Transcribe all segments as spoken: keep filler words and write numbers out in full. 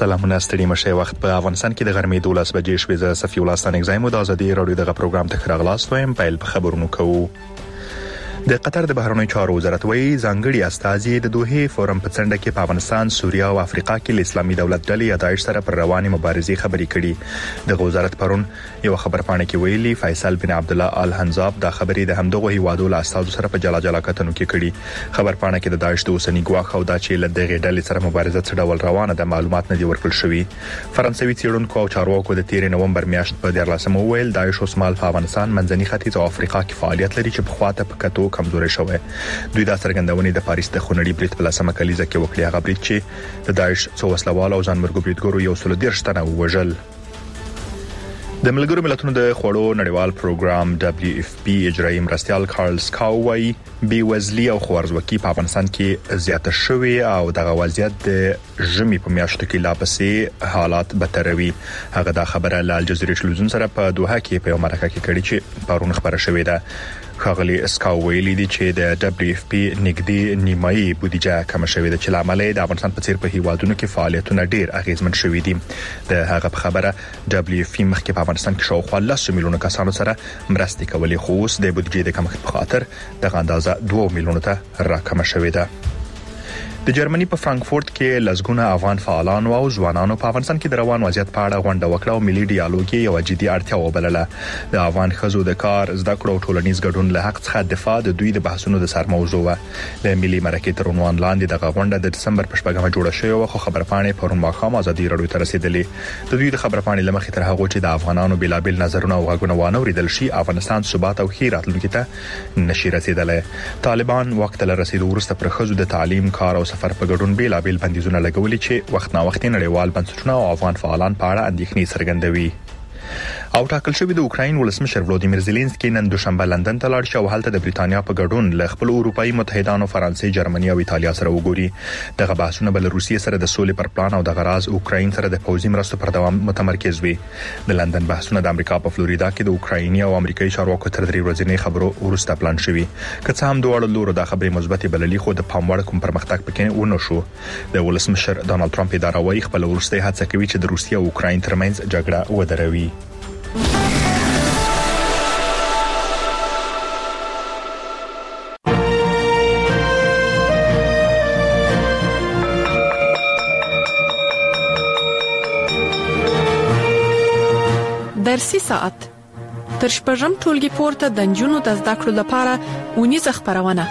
سلامونه ستړي مشه وخت په افغانستان کې د غرمې دولس بجې شوې ز صفي الله ستانګ زایم د ازادي رادیو دغه پروګرام ته راغلاست وایم په خبرونو کوو. د قطر د بهرنیو چارو وزارت وایي ځانګړي استازي د دوحه فورم په څنډه کې په افغانستان، سوریه او افریقا کې له اسلامي دولت ډلې یا داعش سره پر رواني مبارزې خبرې کړي. د وزارت پرون یو خبرپاڼه کې ویلي فیصل بن عبد الله ال حنزاب د خبرې د همدغه هیوادو له استازو سره په جلا جلا کتنو کې کړي. خبرپاڼه کې د داعش د اوسنی ګواښ او د چې له دغه ډلې سره مبارزه څه ډول روانه ده معلومات نه دی ورکړل شوی. فرانسوي څېړونکو او چارواکو د تیر نومبر میاشت په دیارلسمه ویل داعش اوسمال په افغانستان، منځني ختیځ او افریقا کې فعالیت لري چې په خواته په کتو کمزوري شوی. دوی دا څرګندونې د پاریس د خونړي برید په لسمه کلیزه کې وکړي. هغه برید چې د داعش څو وسلوال او ځانمرګو بریدګرو یو سل دیرش تنه وژل. د ملګرو ملتونو د خوړو نړیوال پروګرام دبليو اف پی اجرایي مرستیال کارل سکاوی بي وزلي او خوارزوکي په افغانستان کې زیاته شوې او دغه وضعیت د ژمي په میاشتو کې لا پسې حالات بدتروي. هغه دا خبره له الجزیرې ټلویزیون سره په دوحه کې په مرکه کې کړې چې پرون خبره شوې ده. خاغلی اسکاو ویلي دي چې د دبليو اف پی نګدي نیمایي بودیجه کم شوې ده چې لامل د افغانستان په څیر په هیوادونو کې فعالیتونه ډیر اغیزمن شوې دي. د هغه په خبره دبليو اف پی مخکې په افغانستان کې شاوخوا لس میلیونه کسانو سره مرستې کولې، خو اوس د بودیجې د کمښت په خاطر دغه اندازه دوه میلیونه ته راکمه شوې ده. د جرمني په فرانکفورت کې لزګونه افغان فعالان او ځوانانو په افغانستان کې د روان وضعیت په اړه غونډه وکړه او ملي ډیالوګ یو جدي اړتیا وبلله. د افغان خزو د کار، زده کړو او ټولنیز ګډون له حق څخه دفاع د دوی د بحثونو د سر موضوع و. د ملي مرکې تر عنوان لاندې دغه غونډه د دسمبر په شپږمه جوړه شوې او خو خبرپاڼې پرون ماښام ازادي رادیو ته رسیدلې. د دوی د خبرپاڼې لمخې تر هغه چې د افغانانو بلابل نظرونه او غږونه وانه ورېدل شي، افغانستان ثبات او خیر راتلونکي ته نشي رسیدلی. طالبان وخت له رسیدو وروسته پر خزو د تعلیم، کار او سفر په ګډون بلابل بندیزونه لګولي چې وخت نا وخت نړیوال بنسټونه او افغان فعالان په اړه اندېښنې څرګندوي. او ټاکل شوی د اوکراین ولسمشر ولودیمیر زيلنسکي نن دوشنبه لندن ته لاړ شي او هلته د بریتانیا په ګډون له خپل اروپאי متحدانو فرانسې، جرمني او ایتالیا سره وګوري. دغه بحثونه بل روسیې سره د سولې پر پلان او د غراز اوکراین سره د پوځي مرستو پر دوام متمرکز وي. د لندن بحثونه د امریکا په فلوریدا کې د اوکرایني او امریکایي چارواکو تر درې ورځې خبرو ورسته پلان شوی. که څه هم دوه لورو د خبرې مثبت بللي، خو د پام وړ کوم پرمختګ پکې ونه شو. د ولسمشر ډونالد ټرمپ اداره وايي خپل ورسته هڅه کوي چې د روسیې او اوکراین ترمنځ جګړه ودروي. درسي ساعت تر شپږم ټولګي پورته د نجونو د زده کړو لپاره اونیزه خبرونه.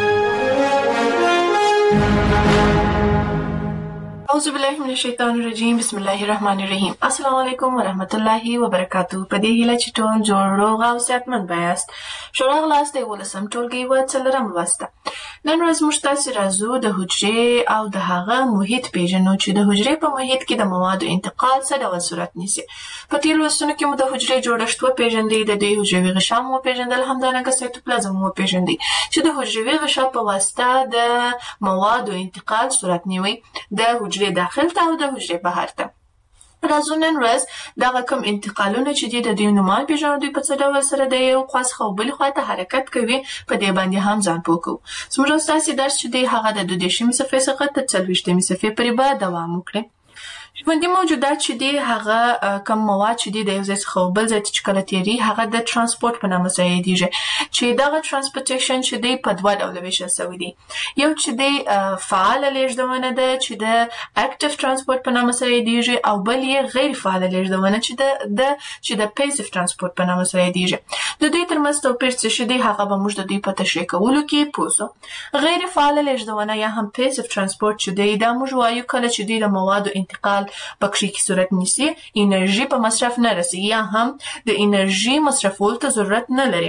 اعوذ بالله من الشیطان الرجیم، بسم الله الرحمن الرحیم. السلام علیکم ورحمت الله وبرکاتہ. په دې هیله چې ټول جوړ روغ او صحتمند یاست. شورا غلاس د ولسم ټولګي و څلورم لوسته. نن ورځ موږ تاسو راځو د حجرې او د هغه محیط پیژنو چې د حجرې په محیط کې د موادو انتقال څه ډول صورت نیسي. په تیر لوستونو کې مو د حجرې جوړښت و پیژندې، د دې حجروي غشا مو پیژندل، همدارنګه سایتوپلازم مو پیژندې چې د حجروي غشا په واسطه د موادو انتقال صورت نیوي د حجرې داخل ته او د حجرې بهر ته. راځو نن ورځ دغه کوم انتقالونه چې دي د دوی نومال پیژنو، دوی په څه ډول سره د یو خوا څخه بل خوا ته حرکت کوي، په دې باندې هم ځان پوه کوو. زموږ ستاسې درس چې دی هغه د دوه دېرشمې صفحې څخه تر څلوېښتمې صفحې پورې به دوام وکړي. ژوندي موجودات چې دي هغه کوم مواد چې دي د یو ځای څخه بل ځای ته چې کله تیري هغه د ترانسپورت په نامه یادېږي، چې دغه ترانسپورټیشن چې دی په دوه ډوله ویشل شوی دی. یو چې دی فعاله لیږدونه ده چې د اکټیو ترانسپورت په نامه یادېږي، او بل یې غیر فعاله لیږدونه چې د د چې د پیسیو ترانسپورت په نامه یادېږي. د دوی ترمنځ توپیر څه دی هغه به موږ د دوی په تشریح کولو کې پوه شو. غیر فعاله لیږدونه یا هم پیسیو ترانسپورت چې دی دا موږ وایو کله چې دوی د موادو انتقال پکښې کې صورت نیسي، انرژي په مصرف نه رسي یا هم د انرژي مصرفولو ته ضرورت نه لري.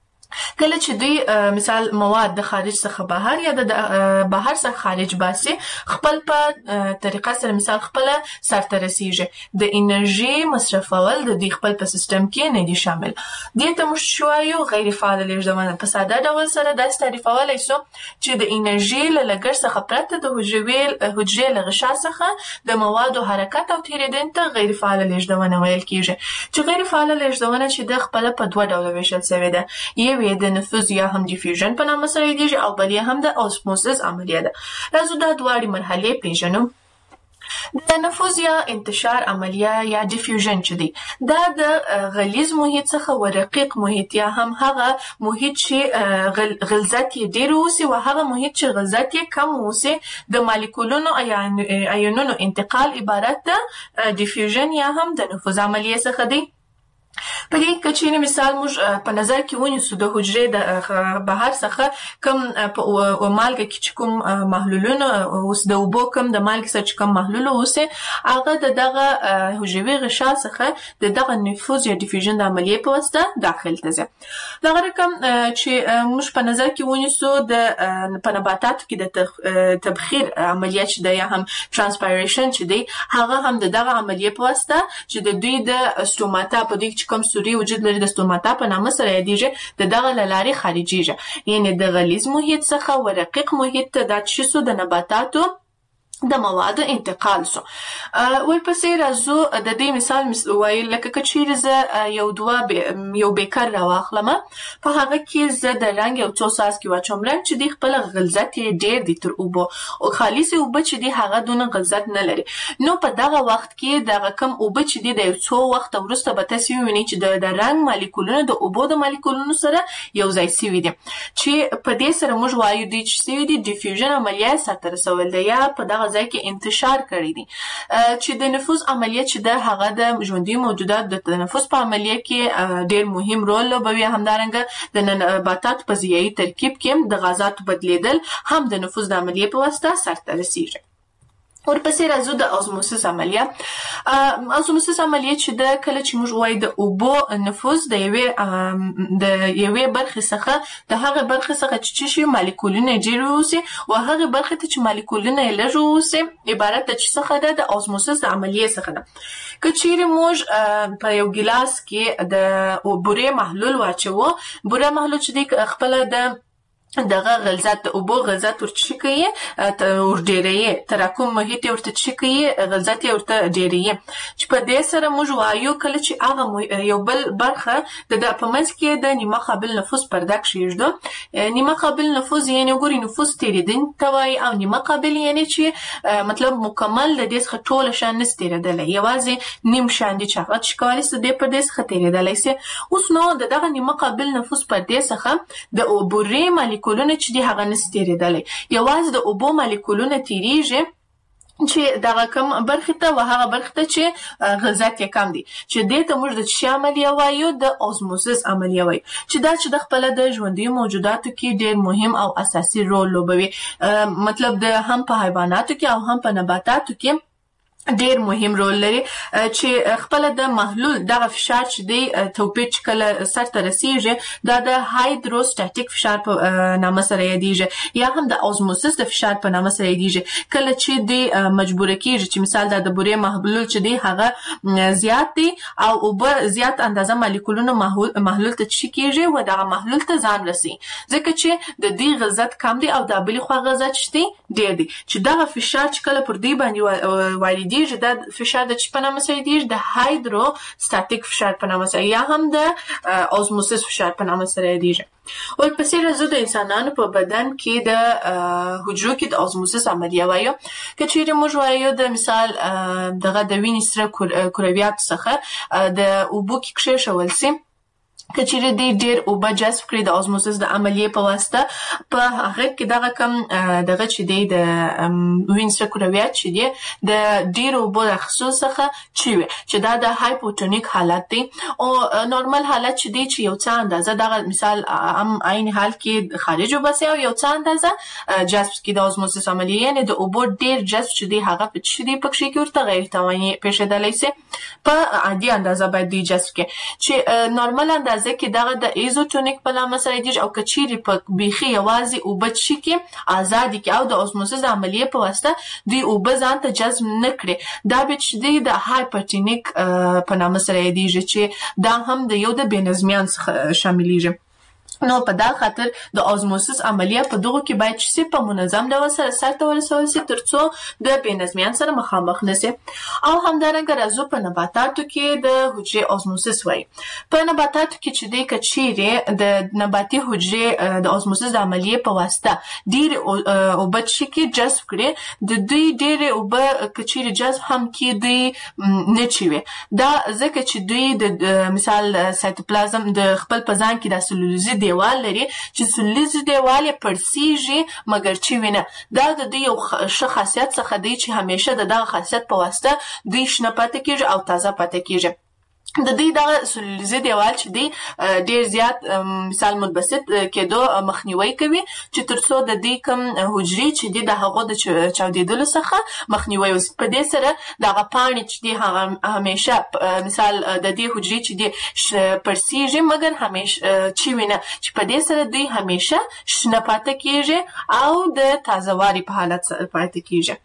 کله چې دوی مثال مواد د خارج څخه بهر یا د بهر څخه خارج باسي، خپل په طریقه سره مثال خپل سرته رسیږي. د انرژي مصرفول د دوی خپل په سیستم کې نه دي شامل. دې ته موږ شوایو غیر فعاله لیږدونه. په ساده ډول سره داسې تعریفولی شو چې د انرژي له لګښت څخه پرته د حجروي حجرې له غشا څخه د موادو حرکت او تېرېدنې ته غیر فعاله لیږدونه ویل کېږي. چې غیر فعاله لیږدونه چې د خپله په دوه ډوله ویشل شوې ده. یو یې د نفوذ یا هم ډیفیوژن په نامه یادېږي او بل یې هم د اوسموسیس عملیه ده. راځو دا دواړې مرحلې پیژنو. د نفوذ یا انتشار عملیه یا ډیفیوژن چې دی دا د غلیظ محیط څخه ورقیق محیط یا هم هغه محیط چې غلظت یې ډیر اوسي او هغه محیط چې غلظت یې کم اوسي د مالیکولونو یا ایونونو انتقال عبارت ده ډیفیوژن یا هم د نفوذ عملیه څخه دی. په دې کې چې مثال موږ په نظر کې ونیسو د حجرې د بهر څخه کوم په مالګه کې چې کوم محلولونه اوس د اوبو کوم د مالګې سره چې کوم محلول اوسي هغه د دغه حجروي غشا څخه د دغه نفوذ یا ډیفیوژن د عملیې په واسطه داخل ته ځي. دغه رقم چې موږ په نظر کې ونیسو د په نباتاتو کې د تبخیر عملیه چې د یا هم ترانسپایریشن چې دی هغه هم د دغه عملیې په واسطه چې د دوی د استوماتا په دې کوم سوري وجود لري د ستوماتا په نامه سره یادېږي د دغه له لارې خارجېږي یعنې د غلیظ محیط څخه ورقیق محیط ته دا څه شو د نباتاتو د موادو انتقال سو. ورپسې راځو د دې مثال وایي لکه که چیرې زه یو دوه یو بیکر راواخلم په هغه کې زه د رنګ یو څو څاڅکي واچوم رنګ چې دی خپل غلظت یې ډېر دی تر اوبو او خالص اوبه چې دی هغه دونه غلظت نه لري نو په دغه وخت کې دغه کم اوبه چې دی د یو څو وخت وروسته به تاسو ووینئ چې د رنګ مالیکولونه د اوبو د مالیکولونو سره یو ځای سوي دي چې په دې سره موږ وایو دوی چې سوي دي ډیفیوژن عملیه سرته رسول دی یا په دغه ځای کې انتشار کړی دي چې د نفوذ عملیه چې د هغه د ژوندي موجودات د تنفس په عملیه کې ډېر مهم رول لوبوي همدارنګه د نباتاتو په ضیایي ترکیب کې د غازاتو بدلیدل هم د نفوذ د عملیې په واسطه سرته رسیږي. ورپسې راځو د اوزموسیس عملیه. اوزموسیس عملیه چې د کله چې موږ وایو د اوبو نفوذ د یوې د یوې برخې څخه د هغه برخې څخه چې شي مالیکولونه ډېر اوسي او هغه برخې ته چې مالیکولونه یې لږ اوسي عبارت د څه څخه ده د اوزموسیس د عملیې څخه ده. که چیرې موږ په یو ګیلاس کې د بورې محلول واچوو بوره محلول چې دی خپله د دغه غلظت د اوبو غلظت ورچی کوي ور ډیرې تراکم محیط ورته چی کوي غلظت ورته ډیرې چې په دې سره موږ وایو کله چې هغه یو بل برخه د په منځ کې د نیمه قابل نفوذ پرده کېږي. نیمه قابل نفوذ یعنی ګوري نفوذ تیریدونکی وایي او نیمه قابل یعنی چې مطلب مکمل د دې څخه ټول شان نه تیریدلی یوازې نیم شان دي چې هغه چې کولی سي د په دې څخه تیریدلی سي. اوس نو د دغه نیمه قابل نفوذ پردې څخه د بورې مالیکولونه چې دي هغه نشي تیریدلی یوازې د اوبو مالیکولونه تیریږي چې دغه کم برخې ته و هغه برخې ته چې غلظت یې کم دي چې دې ته موږ د څه عملیه وایو د اوزموسیس عملیه وایو چې دا چې د خپله د ژوندیو موجوداتو کې ډېر مهم او اساسي رول لوبوي مطلب د هم په حیواناتو کې او هم په نباتاتو کې ډېر مهم رول لري چې خپل د محلول دغه فشار چې دی توپیر چې کله سرته رسیږي دا د هایدروستاتیک فشار په نامه سره یادیږي یا هم د اوزموسیس د فشار په نامه سره یادیږي. کله چې دی مجبوره کیږي چې مثال د بورې محلول چې دی هغه زیات دی او اوبه زیات اندازه مالیکولونه محلول ته چی کیږي و دغه محلول ته ځان رسي ځکه چې د دې غلظت کم دی او د بلې خوا غلظت چې دی ډېر دی چې دغه فشار چې کله پر دې باندې وارد دا فشار د چی په نامه سره دی د هایدروستاتیک فشار په نامه سره یا هم د اوزموسیس فشار په نامه سره دی. ورپسې راځو د انسانانو په بدن کې د حجرو کې د اوزموسیس عملیه وایو. که چیرې موږ وایو د مثال دغه د وینې سره کرویاتو څخه د اوبو کې کښېښول سي که چیرې دی ډېر اوبه جذب کړي د اوزموسیس د عملیې په واسطه په هغه کې دغه کم دغه چې دی د وینې سره کرویات چې دی د ډېرو اوبو د اخیستلو څخه چی وي چې دا د هایپوټونیک حالت دی او نورمال حالت چې دی چې یو څه اندازه دغه مثال هم عین حال کې خارج وباسي او یو څه اندازه جذب کړي د اوزموسیس عملیې یعنې د اوبو ډېر جذب چې دی هغه په چې دی په کښې کې ورته غیر تواني پېښېدلی سي په عادي اندازه باید دوی جذب کړي چې نورمال اندازه ځکه دغه د ایزوټونیک په نامه سره دی او کچيري په بیخي یوازې اوبه شي کې آزادي کې او د اوزموسیس عملیې په واسطه دی اوبه ځان ته جذب نه کړي دا به چې دی د هایپرټونیک په نامه سره دی چې دا هم د یو د بې نظمیان څخه شاملېږي. نو په دا خاطر د ازموسس عملیه په دغه کې باید چې په منظم ډول سره سرته ورسول شي ترڅو د بېنظمیان سره مخامخ نشي. او همدارنګه راځو په نباتاتو کې د حجرې ازموسس وایي. په نباتاتو کې چې د کچيره د نباتي حجرې د ازموسس د عملیه په واسطه ډېر اوبه چې جذب کړي د دوی ډېر اوبه کچيره جذب هم کې دی نه چوي. دا ځکه چې دوی د مثال سایتوپلازم د خپل پزان کې د سلولوزي دیوال لري چې سلولوزي دیوال یې پړسیږي مګر چې وینه دا د دوی یو ښه خاصیت څخه دی چې همیشه د دغه خاصیت په واسطه دوی شنه پاتې کیږي او تازه پاتې کیږي. د دې دغه سلولوزي دیوال چې دی ډیر زیات مثال متبسط کېدو مخنیوي کوي چې ترڅو د دې کم حجرې چې دی د هغو د چاودیدلو څخه مخنیوي وشي. په دې سره دغه پاڼې چې دی هغه همیشه مثال د دې حجرې چې دی پړسیږي مګر همیشه چې وینه چې په دې سره دوی همیشه شنه پاتې کیږي او د تازهواري په حالت پاتې کیږي.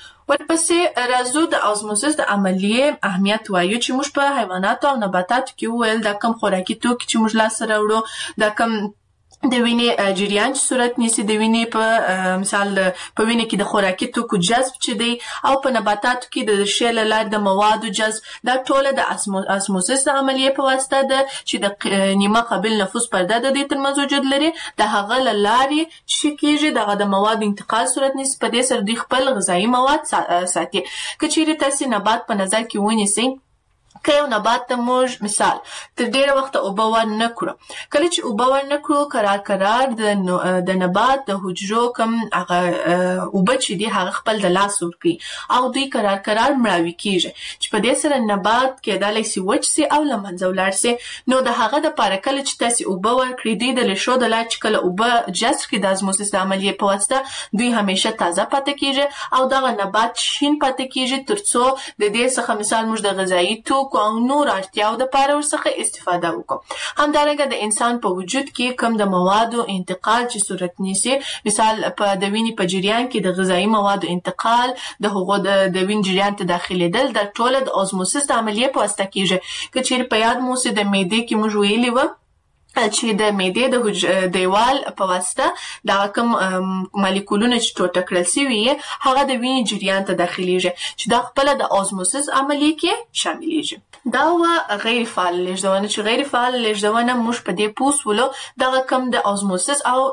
ورپسې راځو د ازموسس د عملیې اهمیت وایو چې موږ په حیواناتو او نباتاتو کې وویل دا کم خوراکي توکي چې موږ لاس سره وړو دا کم د وینې جریان چې صورت نیسي د وینې په مثال په وینې کې د خوراکي توکو جذب چې دی او په نباتاتو کې د ریښې له لارې د موادو جذب دا ټوله د ازموسس د عملیې په واسطه ده چې د نیمه قابل نفوذ پرده د دې ترمنځ وجود لري د هغه له لارې چې کېږي دغه د موادو انتقال صورت نیسي. په دې سره دوی خپل غذایي مواد ساتي. که چیرې تاسې نبات په نظر کې ونیسئ که یو نبات ته موږ مثال تر ډیره وخته اوبه ور نه کړو کله چې اوبه ور نه کړو قرار قرار د د نبات د حجرو کم هغه اوبه چې دی هغه خپل د لاس ورکوي او دوی قرار قرار مړاوي کیږي چې په دې سره نبات کېدای شي وچ سي او له منځه ولاړ سي. نو د هغه د پاره کله چې تاسو اوبه ور کړی دی د لشو د لا چې کله اوبه جذب کړي د ازموسس د عملیې په واسطه دوی همیشه تازه پاتې کیږي او دغه نبات شین پاتې کیږي ترڅو د دې څخه مثال موږ د غذایی توکو او نور اړتیاو د پاره ورڅخه استفاده وکړو. همدارنګه د انسان په وجود کې کم د موادو انتقال چې صورت نیسي مثال په د وینې په جریان کې د غذایی موادو انتقال د هغو د وین جریان ته داخليدل د ټوله د ازموسس د عملیې په واسطه کیږي. که چیرې په یاد مو سي د معدې کې موږ ویلي و چې د معدې د دیوال په واسطه دا کوم مالیکولونه چې ټوټه کړل شوي هغه د وینې جریان ته داخليږي چې دا خپل د ازموسس عملیې کې شاملېږي. دا و غیر فعال لېږدونه چې غیر فعال لېږدونه موږ په دې پوسولو دغه کم د ازموسس او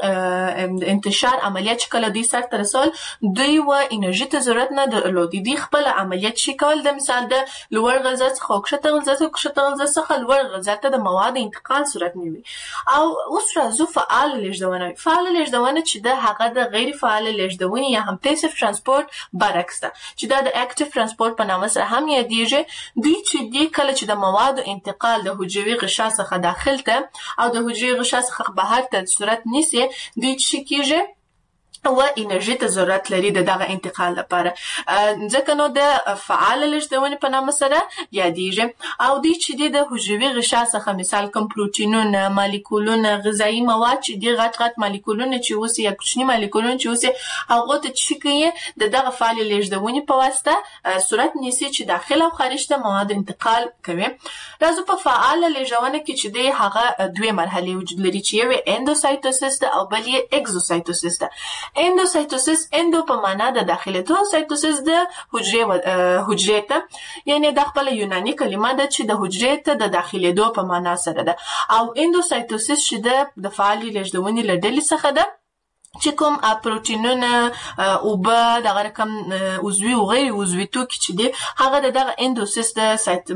انتشار عملیات چې کله دوی سرته رسول دوی و انرژي ته ضرورت نه درلود. دوی خپل عملیات شي کول د مثال د لوړ غذا څخه کښته غذا څخه کښته غذا څخه لوړ غذا ته د مواد انتقال صورت نیوي. او اوس راځو فعال لېږدونه. فعال لېږدونه چې د هغه د غیر فعال لېږدونې یا هم پیسیو ترانسپورت برعکس ده چې دا د اکټیو ترانسپورت په نامه سره هم یادېږي. دوی چې دی کله چې د موادو انتقال د حجروي غشا څخه داخل ته او د حجروي غشا څخه بهر ته صورت نیسي دوی چې کېږي و انرژي ته ضرورت لري د دغه انتقال لپاره ځکه نو د فعال لېږدونې په نامه سره یادېږي. او دوی چې د حجروي غشا څخه مثال کوم پروتینونه مالیکولونه غذایي مواد چې دي غټ غټ مالیکولونه چې اوسي یا کوچني مالیکولونه چې اوسي هغه ته چې کوي د دغه فعال لېږدونې په واسطه صورت نیسي چې داخل او خارج ته مواد انتقال کوي. راځو په فعال لېږدونه کې چې دی هغه دوه مرحلې وجود لري چې یو اندوسایتوسس ده او بل یې اگزوسایتوسس ده. اندوسایتوسس اندو په معنا د داخليدو سایتوسس د حجرې حجرې ته یعنی د خپل یوناني کلمه ده چې د حجرې ته د داخليدو په معنا سره ده. او اندوسایتوسس چې د فعال لېږدونې له ډلې څخه ده چې کوم پروتینونه اوبه دغه رقم عضوي او غیر عضوي توکي چې دي هغه دغه اندوسیس د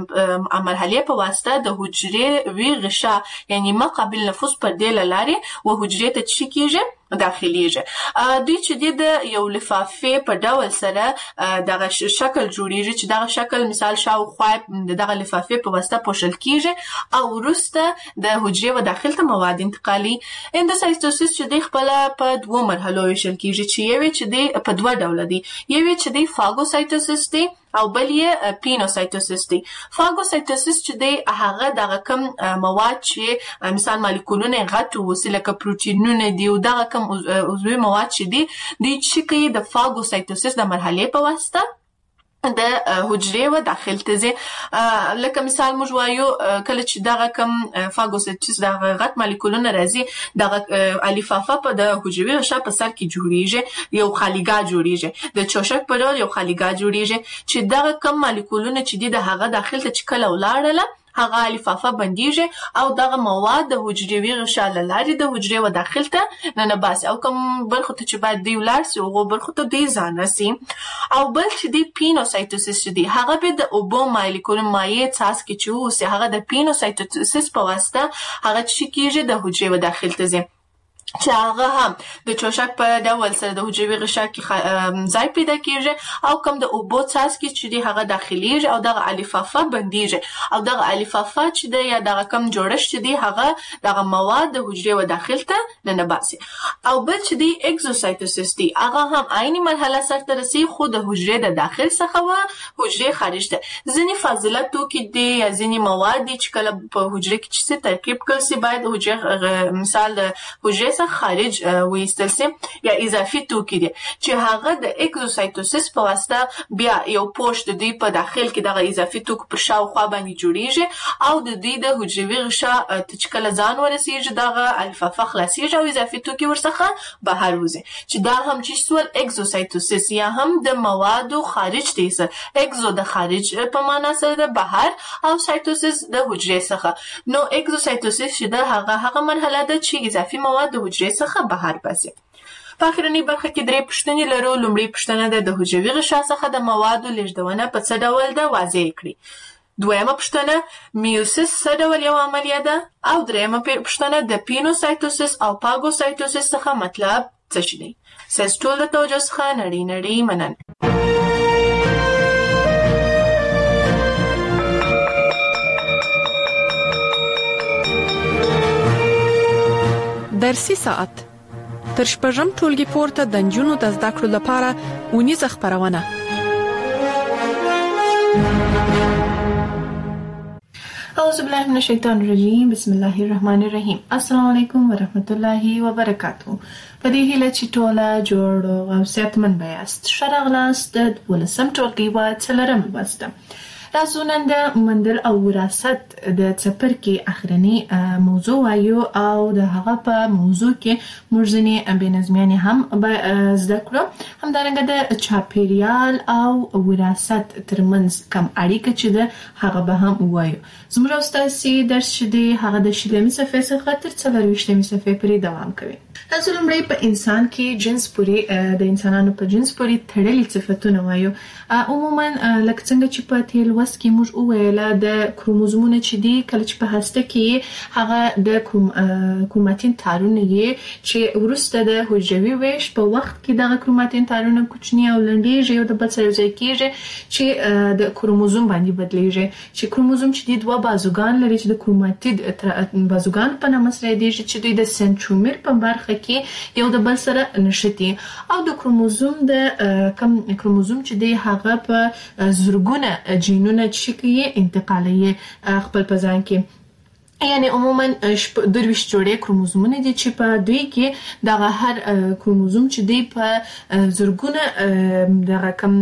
مرحلې په واسطه د حجرې وی غشا یعنی ما قابل نفوذ پر دې لارې و حجرې ته چې کېږي داخليږي. دوی چې د یو لفافه په ډول سره دغه شکل جوړیږي چې دغه شکل مثال شاوخوا دغه لفافه په واسطه پوښل کیږي او وروسته د حجرې و داخل ته مواد انتقالي. اندوسایتوسس چې د خپل په دوه مرحلو ویشل کیږي چې یو چې د په دوه ډول دي یو چې د فاګوسایتوسس دی او بل یې پینوسایتوسس دی. فاګوسایتوسس چې دی هغه دغه کم مواد چې مثال مالیکولونه غټ وسیله ک پروتینونه دی او دغه کم عضوي مواد چې دي د چې کوي د فاګوسایتوسس د مرحلې په واسطه د حجرې و داخل ته ځي. لکه مثال موږ وایو کله چې دغه کم فاګوسایټوسس دغه غټ مالیکولونه راځي دغه الیفافه په د حجروي غشا په سر کې جوړیږي، یو خالیګاه جوړیږي د چوشک په ډول یو خالیګاه جوړیږي چې دغه کم مالیکولونه چې دي د هغه داخل ته چې کله ولاړله هغه الیفافه بندیږي او دغه مواد د حجروي غشا له لارې د حجرې و داخل ته ننباسي او کوم برخو ته چې باید دی ولاړ سي هغو برخو ته دی ځان رسي. او بل چې دی پینوسایټوسس چې دی هغه به د اوبو مالیکول مایع څاڅکي چې اوسي هغه د پینوسایټوسس په واسطه هغه چې کیږي د حجرې و داخل ته ځي چې هغه هم د چوشک په ډول سره د حجروي غشا کې ځای پیدا کیږي او کوم د اوبو څاڅکي چې دی هغه داخليږي او دغه الیفافه بندیږي او دغه الیفافه چې دی یا دغه کم جوړښت چې دی هغه دغه مواد د حجرې و داخل ته ننباسي. او بل چې دی اکزوسایټوسس دی هغه هم عیني مرحله سره رسي خو د حجرې د داخل څخه و حجرې خارج ته. ځینې فاضله توکي دي یا ځینې مواد دي چې کله په حجرې کې چې ترکیب کړل سي باید حجرې مثال د حجرې خارج وایستل سي یا اضافي توکي دي چې هغه د اکزوسایټوسس په واسطه بیا یو پوښ د دوی په داخل کې دغه اضافي توکو پر شاوخوا باندې جوړیږي او د دوی د حجروي غشا چې کله ځان ورسیږي دغه الیفافه خلاصیږي او اضافي توکي ورڅخه بهر وځي چې دا هم چې سول اکزوسایټوسس یا هم د موادو خارج دی سره اکزو د خارج په معنا سره د بهر او سایټوسس د حجرې څخه. نو اکزوسایټوسس چې د هغه هغه مرحله ده چې اضافي مواد د حجرې څخه بهر باسي. په اخرنی برخه کې درې پوښتنې لرو. لومړی پوښتنه ده د حجروي غشا څخه د موادو لیږدونه په څه ډول ده واضح کړئ. دویمه پوښتنه میوسس څه ډول یو عملیه ده او دریمه پوښتنه د پینوسایټوسس او پاګوسایټوسس څخه مطلب څه شي دی. ساس ټول د توجه څخه نړۍ نړۍ مننه. درسي ساعت تر شپږم ټولګي پورته د نجونو د زده کړو لپاره ونیزه خبرونه. اعوذ بالله من الشیطان الرجیم بسم الله الرحمن الرحیم. السلام علیکم ورحمت الله وبرکاتہ. په دې هیله چې ټوله جوړ او صحتمند یاست. ښه راغلاست د ولسم ټولګي و څلورم لوست. راځو نن د مندل او وراثت د څپرکي اخرنی موضوع وایو او د هغه په موضوع کې موږ ځینې بېنظمیانې هم زده کړو. همدارنګه د چاپیریال او وراثت ترمنځ کم اړیکه چې ده هغه به هم وایو. زموږ استاسي درس چې دی هغه د شلمې صفحې څخه تر څلورویشتمې صفحې پورې دوام کوي. راځو لومړی په انسان کې جنس پورې د انسانانو په جنس پورې تړلي صفتونه وایو. عموما لکه څنګه چې په تیر لوست کې موږ وویل د کروموزومونه چې دی کله چې په هسته کې هغه د کروماتین تارونه یې چې وروسته د حجروي ویش په وخت کې دغه کروماتین تارونه کوچني او لنډیږي او د بل سره ځای کېږي چې د کروموزوم باندې بدلیږي چې کروموزوم چې دی دوه بازوګان لري چې د کروماتید بازوګان په نامه سره یادیږي چې دوی د سنترومیر په برخه کې یو د بل سره نښتي او د کروموزوم د کم کروموزوم چې دی هغه په زرګونه جینونه چې کې انتقالي خپل په ځان کې یعنی عموما درویشت جوړې کروموزومونه دي چې په دوی کې دغه هر کروموزوم چې دی په زرګونه دغه کم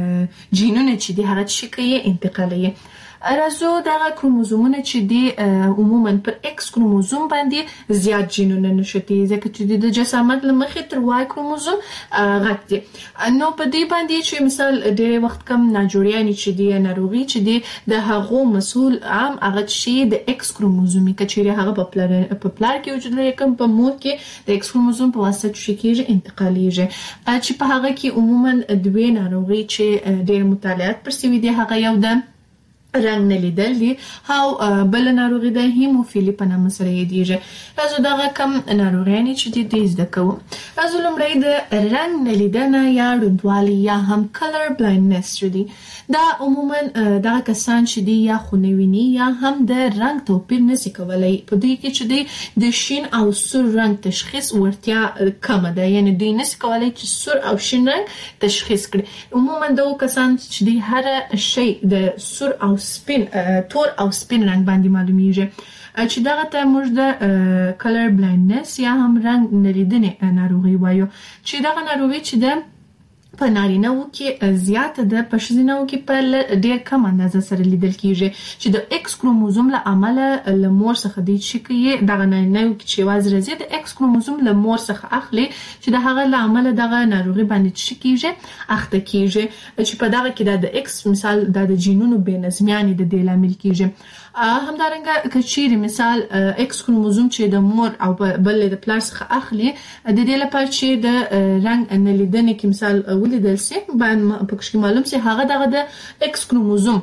جینونه چې دی هغه چې کې انتقالي. راځو دغه کروموزومونه چې دی عموما پر ایکس کروموزوم باندې زیات جینونه نشته ځکه چې د جسامت لمخې تر وای کروموزوم غټ دي. نو په دې باندې چې مثال ډېر وخت کم ناجوړیانې چې دی ناروغي چې دی د هغو مسؤل عام هغه چې د ایکس کروموزوم کچېره هغه په پلار په پلار کې وجود لري کوم په مور کې د ایکس کروموزوم په واسطه چې کېږي انتقاليږي چې په هغه کې عموما دوی ناروغي چې ډېر مطالعات پر سوي دي هغه یو د رنګ نه لیدل دي او بل ناروغي د هیموفیلی په نامه سره یادیږي. راځو دغه کم ناروغیانې چې دي زده کوو. راځو لومړی د رنګ نه لیدنه یا ړندوالي یا هم کلر بلایندنس چې دي دا عموما دغه کسان چې دي یا خو نه ویني یا هم د رنګ توپیر نشي کولی. په دوی کې چې دی د شین او سور رنګ تشخیص ورتیا کمه ده یعنی دوی نشي کولی چې سور او شین رنګ تشخیص کړي. عموما دغه کسان چې دی هر شی د سور او سپین تور او سپین رنګ باندې معلومیږي چې دغه ته موږ د کلر بلایندنس یا هم رنګ نلیدنې ناروغي وایو چې دغه ناروغي چې ده په نارینه‌و کې زیاته ده، په ښځینه‌و کې په ډېر کم اندازه سره لیدل کیږي چې د ایکس کروموزوم له امله له مور څخه د شي کې دغه نارینه‌و کې چې واز راځي د ایکس کروموزوم له مور څخه اخلي چې د هغه له امله دغه ناروغي باندې شي کیږي اخته کیږي چې په دغه کې د ایکس مثال د جینونو بې نظمیانې د دې لامل کیږي. همدارنګه کچيري مثال ایکس کروموزوم چې د مور او بل د پلار څخه اخلي د دې لپاره چې د رنګ انلیدنې کې مثال ولیدل سي باندې پکې معلوم سي هغه دغه د ایکس کروموزوم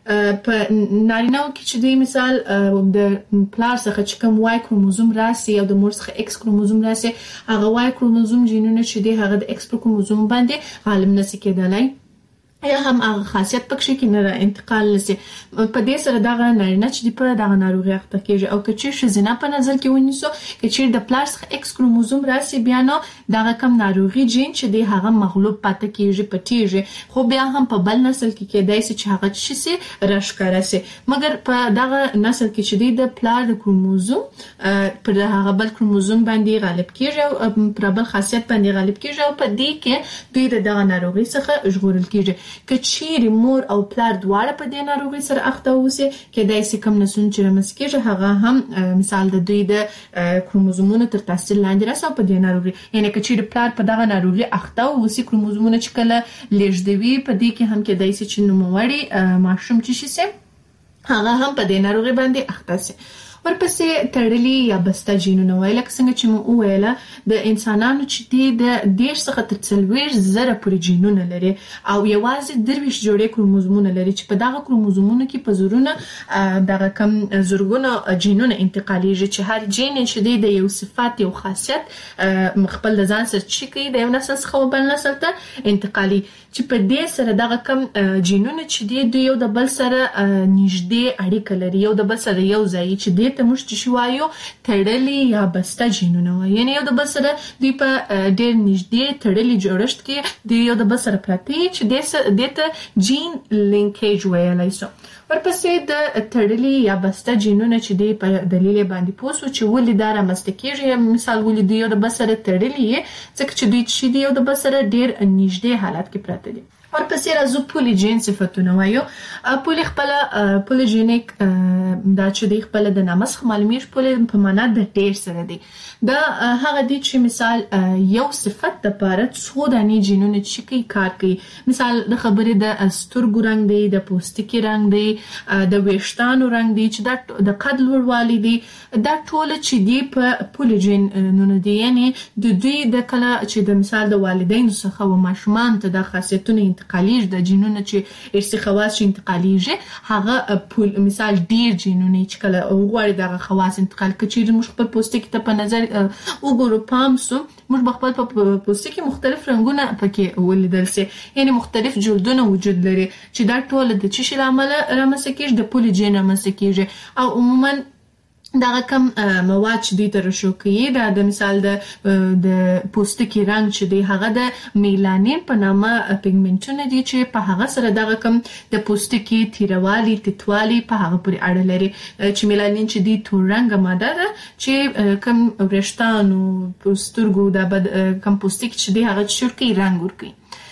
په نارینه‌و کې چې د مثال د پلار څخه چې کوم وای کروموزوم راسي او د مور څخه ایکس کروموزوم راسي هغه وای کروموزوم جینونه چې دی هغه د ایکس کروموزوم باندې غالب نشي کېدلای یا هم هغه خاصیت پکې کې نه انتقال لسي. په دې سره دغه نارینه چې په دغه ناروغي اخته کېږي او کچې ښځینه په نظر کې ونیسو کچې د پلار څخه ایکس کروموزوم راسي بیا نو دغه کم ناروغي جین چې دی هغه مغلوب پاتې کېږي پټیږي خو بیا هم په بل نسل کې کېدای شي چې هغه شي سي راشکاره سي مګر په دغه نسل کې چې دی د پلار د کروموزوم پر هغه بل کروموزوم باندې غالب کېږي او پر بل خاصیت باندې غالب کېږي او په دې کې دوی دغه ناروغي څخه ژغورل کېږي. کچيري مور او پلار دواړه په دې ناروغي سره اخته اوسي کېدای شي کوم نسون چې رمسکیږي هغه هم مثال د دوی د کروموزومونو تر تاثیر لاندې راځي په دې ناروغي یعنی کچيري پلار په دغه ناروغي اخته اوسي کروموزومونه چې کله لېږدوي په دې کې هم کېدای شي چې نوموړی ماشوم چې شي هغه هم په دې ناروغي باندې اخته شي. ورپسې تړلي یا بسته جینونه وای لکه څنګه چې مو ویله د انسانانو چې دی د دیش څخه تر څلوېښت زره پورې جینونه لري او یوازې درویشت جوړې کروموزومونه لري چې په دغه کروموزومونو کې په زرونه دغه کم زرګونه جینونه انتقالیږي چې هر جین چې دی د یو صفات یو خاصیت خپل د ځان سره چې کوي د یو نسل څخه بل نسل ته انتقالي چې په دې سره دغه کم جینونه چې دی د یو د بل سره نږدې اړیکه لري یو د بل سره یو ځای چې دی ته موږ چې وایو تړلي یا بسته جینونه وایي یعنی یو د بل سره دوی په ډېر نږدې تړلي جوړښت کې د یو د بل سره پراته چې د ته جین لینکیج ویلای شو. ورپسې د تړلي یا بسته جینونه چې دی په دلیل باندې پوسو چې ولې دا رامنځته کېږي مثال ولې دوی یو د بل سره تړلي ځکه چې دوی چې دی یو د بل سره ډېر نږدې حالت کې پراته دي. ورپسې راځو پولیجین صفتونه وایو. پولی خپل پولیجینیک دا چې دی خپل د نامس معلومیږي پولی په معنا د ډېر سره دی دا هغه دی چې مثال یو صفت د لپاره څو دانې جینونه چې کوي کار کوي مثال د خبرې د سترګو رنگ دی د پوستکي رنگ دی د ویښتانو رنگ دی چې دا د قد لوړوالی دی دا ټول چې دی په پولیجین نونه دی یعنی د دوی د کله چې د مثال د والدینو څخه و ماشومان ته د خاصیتونو انتقالیږي د جینونه چې ارثي خواص انتقالیږي هغه مثال ډیر جینونه چې کله وګوري دغه خواص انتقال کوي چې موږ په پوستکي ته په نظر وګورو پام سو موږ خپل په پوستکي مختلف رنگونه پکې ولیدل سي یعنی مختلف جلدونه وجود لري چې دا ټول د چی شي عمل رامنځته کیږي د پولیجین رامنځته کیږي او عموما دغه کم مواد چې دوی ته رشو کوي دا د مثال د د پوستکي رنگ چې دی هغه د میلانین په نامه پیګمنټونه دي چې په هغه سره دغه کم د پوستکي تیروالي تتوالي په هغه پورې اړه لري چې میلانین چې دی تور رنګ ماده ده چې کم وریښتانو سترګو د کم پوستکي چې دی هغه شرقي رنگ ورکوي.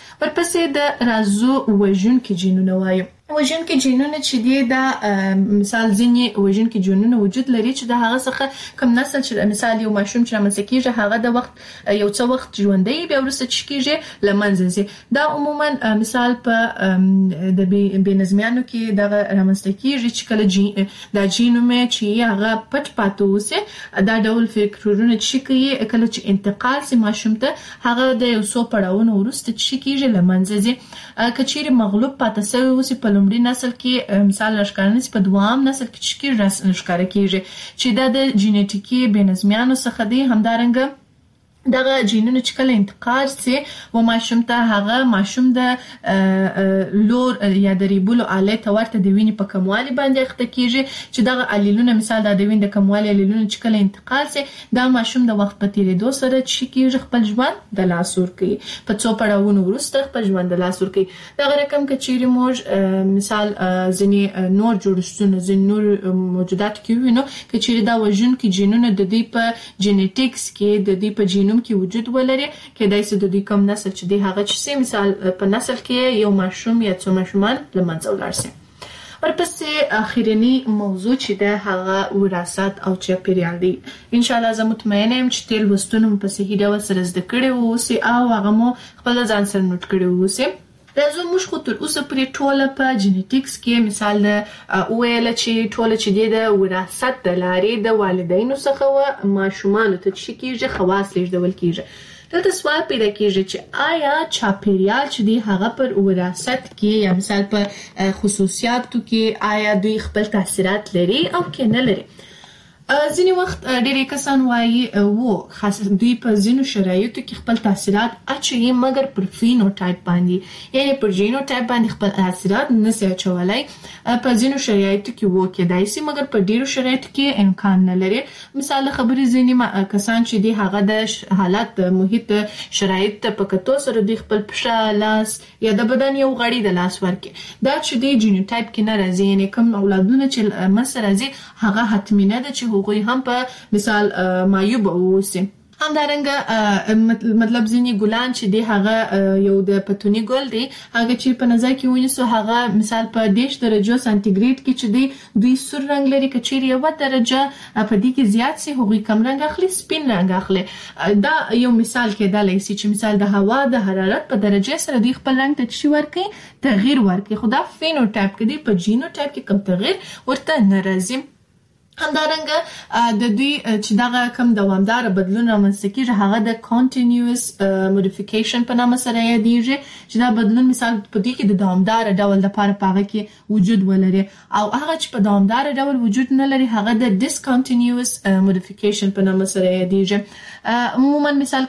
ورپسې د رازو وژونکي جینونه وایو. وژونکي جینونه چې دی دا مثال ځینې وژونکي جینونه وجود لري چې د هغه څخه کوم نسل چې مثال یو ماشوم چې رامنځته کېږي هغه د وخت یو څه وخت ژوندی بیا وروسته چې کېږي له منځه ځي دا عموما مثال په د بې نظمیانو کې دغه رامنځته کېږي چې کله جین دا جینومه چې هغه پټ پاتې اوسي دا ډول فکرونه چې کوي کله چې انتقال سي ماشوم ته هغه د یو څو پړاوونو وروسته چې کېږي له منځه ځي کچېرې مغلوب پاتې سوی اوسي په لومړي نسل کې مثال لښکاره نسی په دوام نسل کې چې کېږي لښکاره کېږي چې دا د جینیټیکي بې نظمیانو څخه دی همدارنګه دغه جینونه چې کله انتقال سي و ماشوم ته هغه ماشوم د لور یا د ریبولو آله ته ورته د وینې په کموالي باندې اخته کېږي چې دغه الیلونه مثال د وینې د کموالي الیلونه چې کله انتقال سي دا ماشوم د وخت په تیریدو سره چې کېږي خپل ژوند د لاس ورکوي په څو پړاوونو وروسته خپل ژوند د لاس ورکوي. دغه رقم که چیرې موږ مثال ځینې نور جوړښتونه ځینې نور موجودات کې وینو که چیرې دا وژونکي جینونه د دوی په جینیټکس کې د دوی په جینونو جینوم کې وجود ولري کېدای شي د دوی کوم نسل چې دی هغه چې مثال په نسل کې یو ماشوم یا څو ماشومان له منځه ولاړ شي. ورپسې اخیرنی موضوع چې ده هغه وراثت او چاپیریال دی. ان شاء الله زه مطمئنه یم چې تل وستونو په صحیح ډول سره زده کړي وو او هغه مو خپل ځان سره نوٹ کړي وو. راځو موږ خو تر اوسه پرې ټوله په جینټیکس کې مثال د ویل چې ټوله چې دی د وراثت د لارې د والدینو څخه و ماشومان ته چې کیږي خواص لیږدول کیږي. دلته سوال پیدا کیږي چې آیا چاپیریال چې دی هغه پر وراثت کې یا مثال په خصوصیاتو کې آیا دوی خپل تاثیرات لري او کې نه لري؟ ځینې وخت ډېری کسان وایي وو خاص دوی په ځینو شرایطو کې خپل تاثیرات اچوي مګر پر فینوټایپ باندې یعنی پر جینوټایپ باندې خپل تاثیرات نشي اچولای. په ځینو شرایطو کې وو کېدای شي مګر په ډېرو شرایطو کې امکان نه لري. مثال خبرې ځینې کسان چې دی هغه د حالت محیط شرایط په کتو سره دوی خپل پښه لاس یا د بدن یو غړی د لاس ورکي دا چې دی جینوټایپ کې نه راځي یعنی کوم اولادونه چې مسره راځي هغه حتمی نه ده چې هغوی هم په مثال معیوب اوسي. همدارنګه مطلب ځینې ګلان چې دی هغه یو د پتوني ګل دی هغه چې په نظر کې ونیسو هغه مثال په دیش درجه سانتیګریډ کې چې دی دوی سور رنگ لري کچېر یو درجه په دې کې زیات سي هغوی کم رنگ اخلي سپین رنگ اخلي. دا یو مثال کېدلی سي چې مثال د هوا د حرارت په درجه سره دوی خپل رنگ ته شي ورکي تغییر ورکي خو دا فینوټایپ کې دی په جینوټایپ کې کم تغییر ورته نه راځي. همدارنګه د دوی چې دغه کم دوامدار بدلون رامنځته کیږي هغه د کانټینیوس موډیفیکیشن په نامه سره یادیږي چې دا بدلون مثال په دې کې د دوامدار ډول د پاره پاغه کې وجود ولري او هغه چې په دوامدار ډول وجود نه لري هغه د ډیسکانټینیوس موډیفیکیشن په نامه سره یادیږي. عموما مثال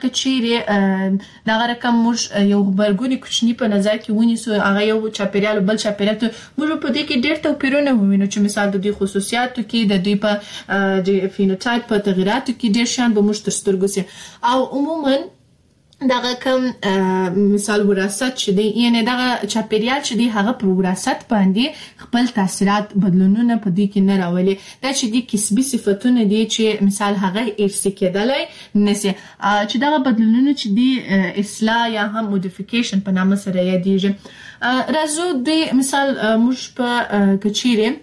کچېری دغه رقم موږ یو برګونی کوچنی په نظر کې ونیسو هغه یو چاپیریال بل چاپیریال ته موږ په دې کې ډېر توپیرونه ووینو چې مثال د دې خصوصیاتو کې د دوی په فینوټایپ په تغیراتو کې ډېر شان به موږ تر سترګو سي او عموما دغه کوم مثال وراثت چې دی یعنی دغه چاپیریال چې دی هغه په وراثت باندې خپل تاثیرات بدلونونه په دې کې نه راولي. دا چې دی کسبي صفاتونه دي چې مثال هغه ارثي کېدلای نشي چې دغه بدلونونه چې دی اصلاح یا هم موډیفیکیشن په نامه سره یادیږي. راځو دوی مثال موږ په کچېری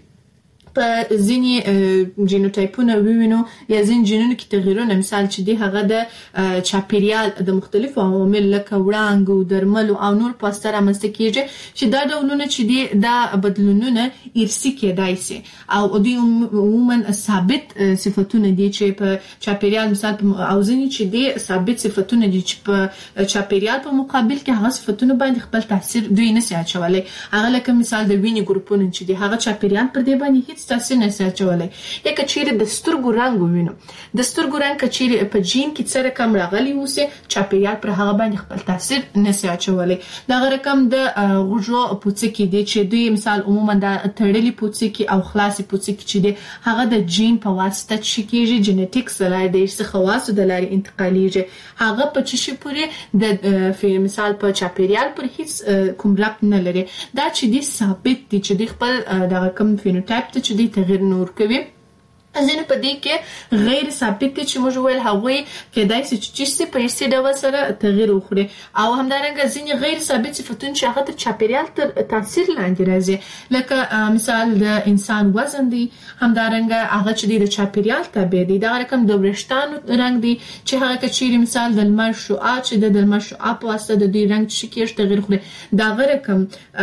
په ځینې جینوټایپونه ووینو یا ځینې جینونو کې تغیرونه مثال چې دی هغه د چاپیریال د مختلفو عوامل لکه وړانګو درملو او نور په اثر رامنځته کیږي چې دا ډولونه چې دی دا بدلونونه ارثي کېدای شي او دوی عموما ثابت صفاتونه دي چې په چاپیریال مثال او ځینې چې دی ثابت صفاتونه دي چې په چاپیریال په مقابل کې هغه صفاتونه باندې خپل تاثیر دوی نشي اچولای. هغه لکه مثال د وینې ګروپونه چې دی هغه چاپیریال پر دې باندې هیڅ تاثیر نشي اچولای. یا کچېری د سترګو رنگ ووینو د سترګو رنگ کچېری په جین کې څه رقم راغلی وسه چاپیریال پر هغه باندې خپل تاثیر نشي اچولای. دا رقم د غوږو پوڅکی دی چې دوی مثال عموما د تړلې پوڅکی او خلاصې پوڅکی چې دی هغه د جین په واسطه چې کېږي جینټیکس لاره د ارثي خواصو د لارې انتقالیږي هغه په چشي پورې د مثال په چاپیریال پر هیڅ کوم ربط نه لري. دا چې دی ثابت دي چې دی خپل د کوم فینوټایپ ته چې دی تغیر نور کوي. ځینې په دې کې غیر ثابت دي چې موږ ویل هغوی کېدای شي چې په ارثي ډول سره تغیر وخوري او همدارنګه ځینې غیر ثابت صفتونه چې هغه د چاپیریال تر تاثیر لاندې راځي لکه مثال د انسان وزن دی همدارنګه هغه چې د چاپیریال تابع دی. دا رقم د وریښتانو رنگ دی چې هغه کچېری مثال د لمر شعاع چې د لمر شعاع په واسطه د دوی رنگ چې کېږي تغیر خوري. دا رقم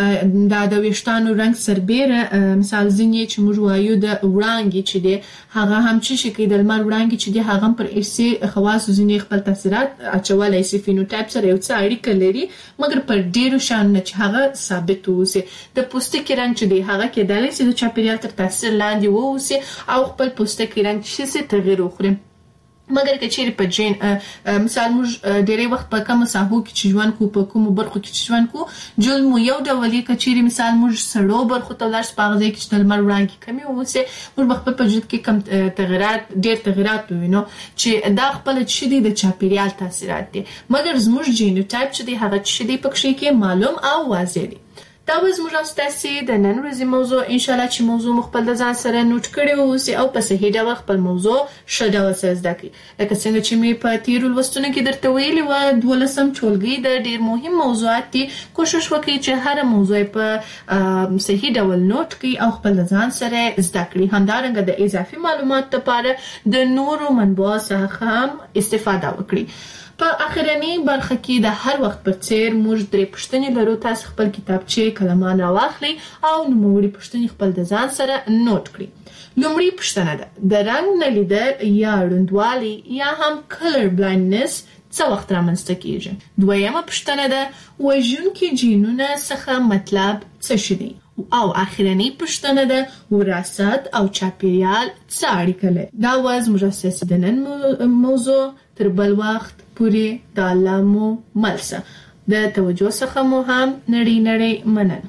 دا د وریښتانو رنگ سربېره مثال ځینې چې موږ وایو د وړانګې چې دی هغه هم چې شي کې د لمر وړانګې چې دی هغه پر ارثي خواص ځینې خپل تاثیرات اچولای شي فینوټایپ سره یو څه اړیکه لري مګر پر ډیرو شان نه چې هغه ثابت ووسي. د پوستکي رنګ چې دی هغه کېدلی شي د چاپیریال تر تاثیر لاندې ووسي او خپل پوستکي رنګ چې تغیر وخوري. مګر کچېری په جین مثال موږ ډېری وخت په کوم ساحو کې چې ژوند کو په کوم برخو کې چې ژوند کو جل مو یو ډول کچېری مثال موږ سړو برخو ته لاس پاغځي کې چې د لمر وړانګې کمی ووسي موږ خپل په وجود کې کم تغیرات ډېر تغیرات وینو چې دا خپل چې دی د چاپیریال تاثیرات دي مګر زموږ جینوټایپ چې دی هغه چې دی پکې کې معلوم او واضح دی. دا به زموږ ستاسې د نن ورځې موضوع ان شاء الله چې موضوع مخبل د ځان سره نوٹ کړی اوسئ او په صحیح ډول خپل موضوع ښه ډول سره زده کړئ. لکه څنګه چې مې په تیرو لوستونو کې درته ویلي وه دولسم ټولګي د ډېر مهم موضوعات دي. کوشش وکړئ چې هره موضوع په صحیح ډول نوٹ کړئ او خپل ځان سره زده کړئ. همدارنګه د اضافي معلوماتو لپاره د نورو منبعو څخه هم استفاده وکړئ. په اخرنی برخه کې د هر وخت په څیر موږ درې پوښتنې لرو. تاسو خپل کتابچې کلمان راواخلئ او نوموړي پوښتنې خپل د ځان سره نوٹ کړئ. لومړی پوښتنه ده د رنګ نه لیدل یا ړندوالی یا هم کلر بلایندنس څه وخت رامنځته کیږي؟ دویمه پوښتنه ده وژونکي جینونه څخه مطلب څه شي دی؟ او اخرنی پوښتنه ده وراثت او چاپیریال څه اړیکه لري؟ دا و زموږ اساسي د نن موضوع. تر بل وخت پورې د الله مو ملسه. د توجه څخه مو هم نړۍ نړۍ مننه.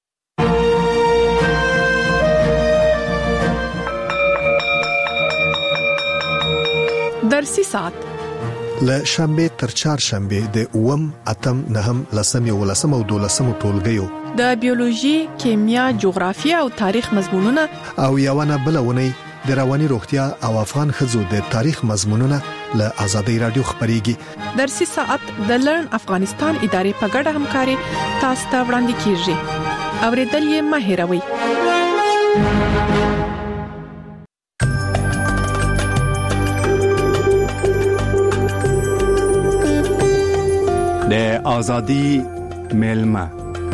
درسي ساعت له شنبه تر چهارشنبه د اووم اتم نهم لسم یولسم او دولسم ټولګیو د بیولوژي، کیمیا، جغرافیه او تاریخ مضمونونه او یوونه بلونه د رواني روغتیا او افغان ښځو د تاریخ مضمونونه له آزادۍ رادیو خبريږي. درسي ساعت د لرن افغانستان ادارې په ګډه همکاري تاسو ته وړاندې کیږي. اوریدل یې مه هېروئ. د آزادۍ ملما.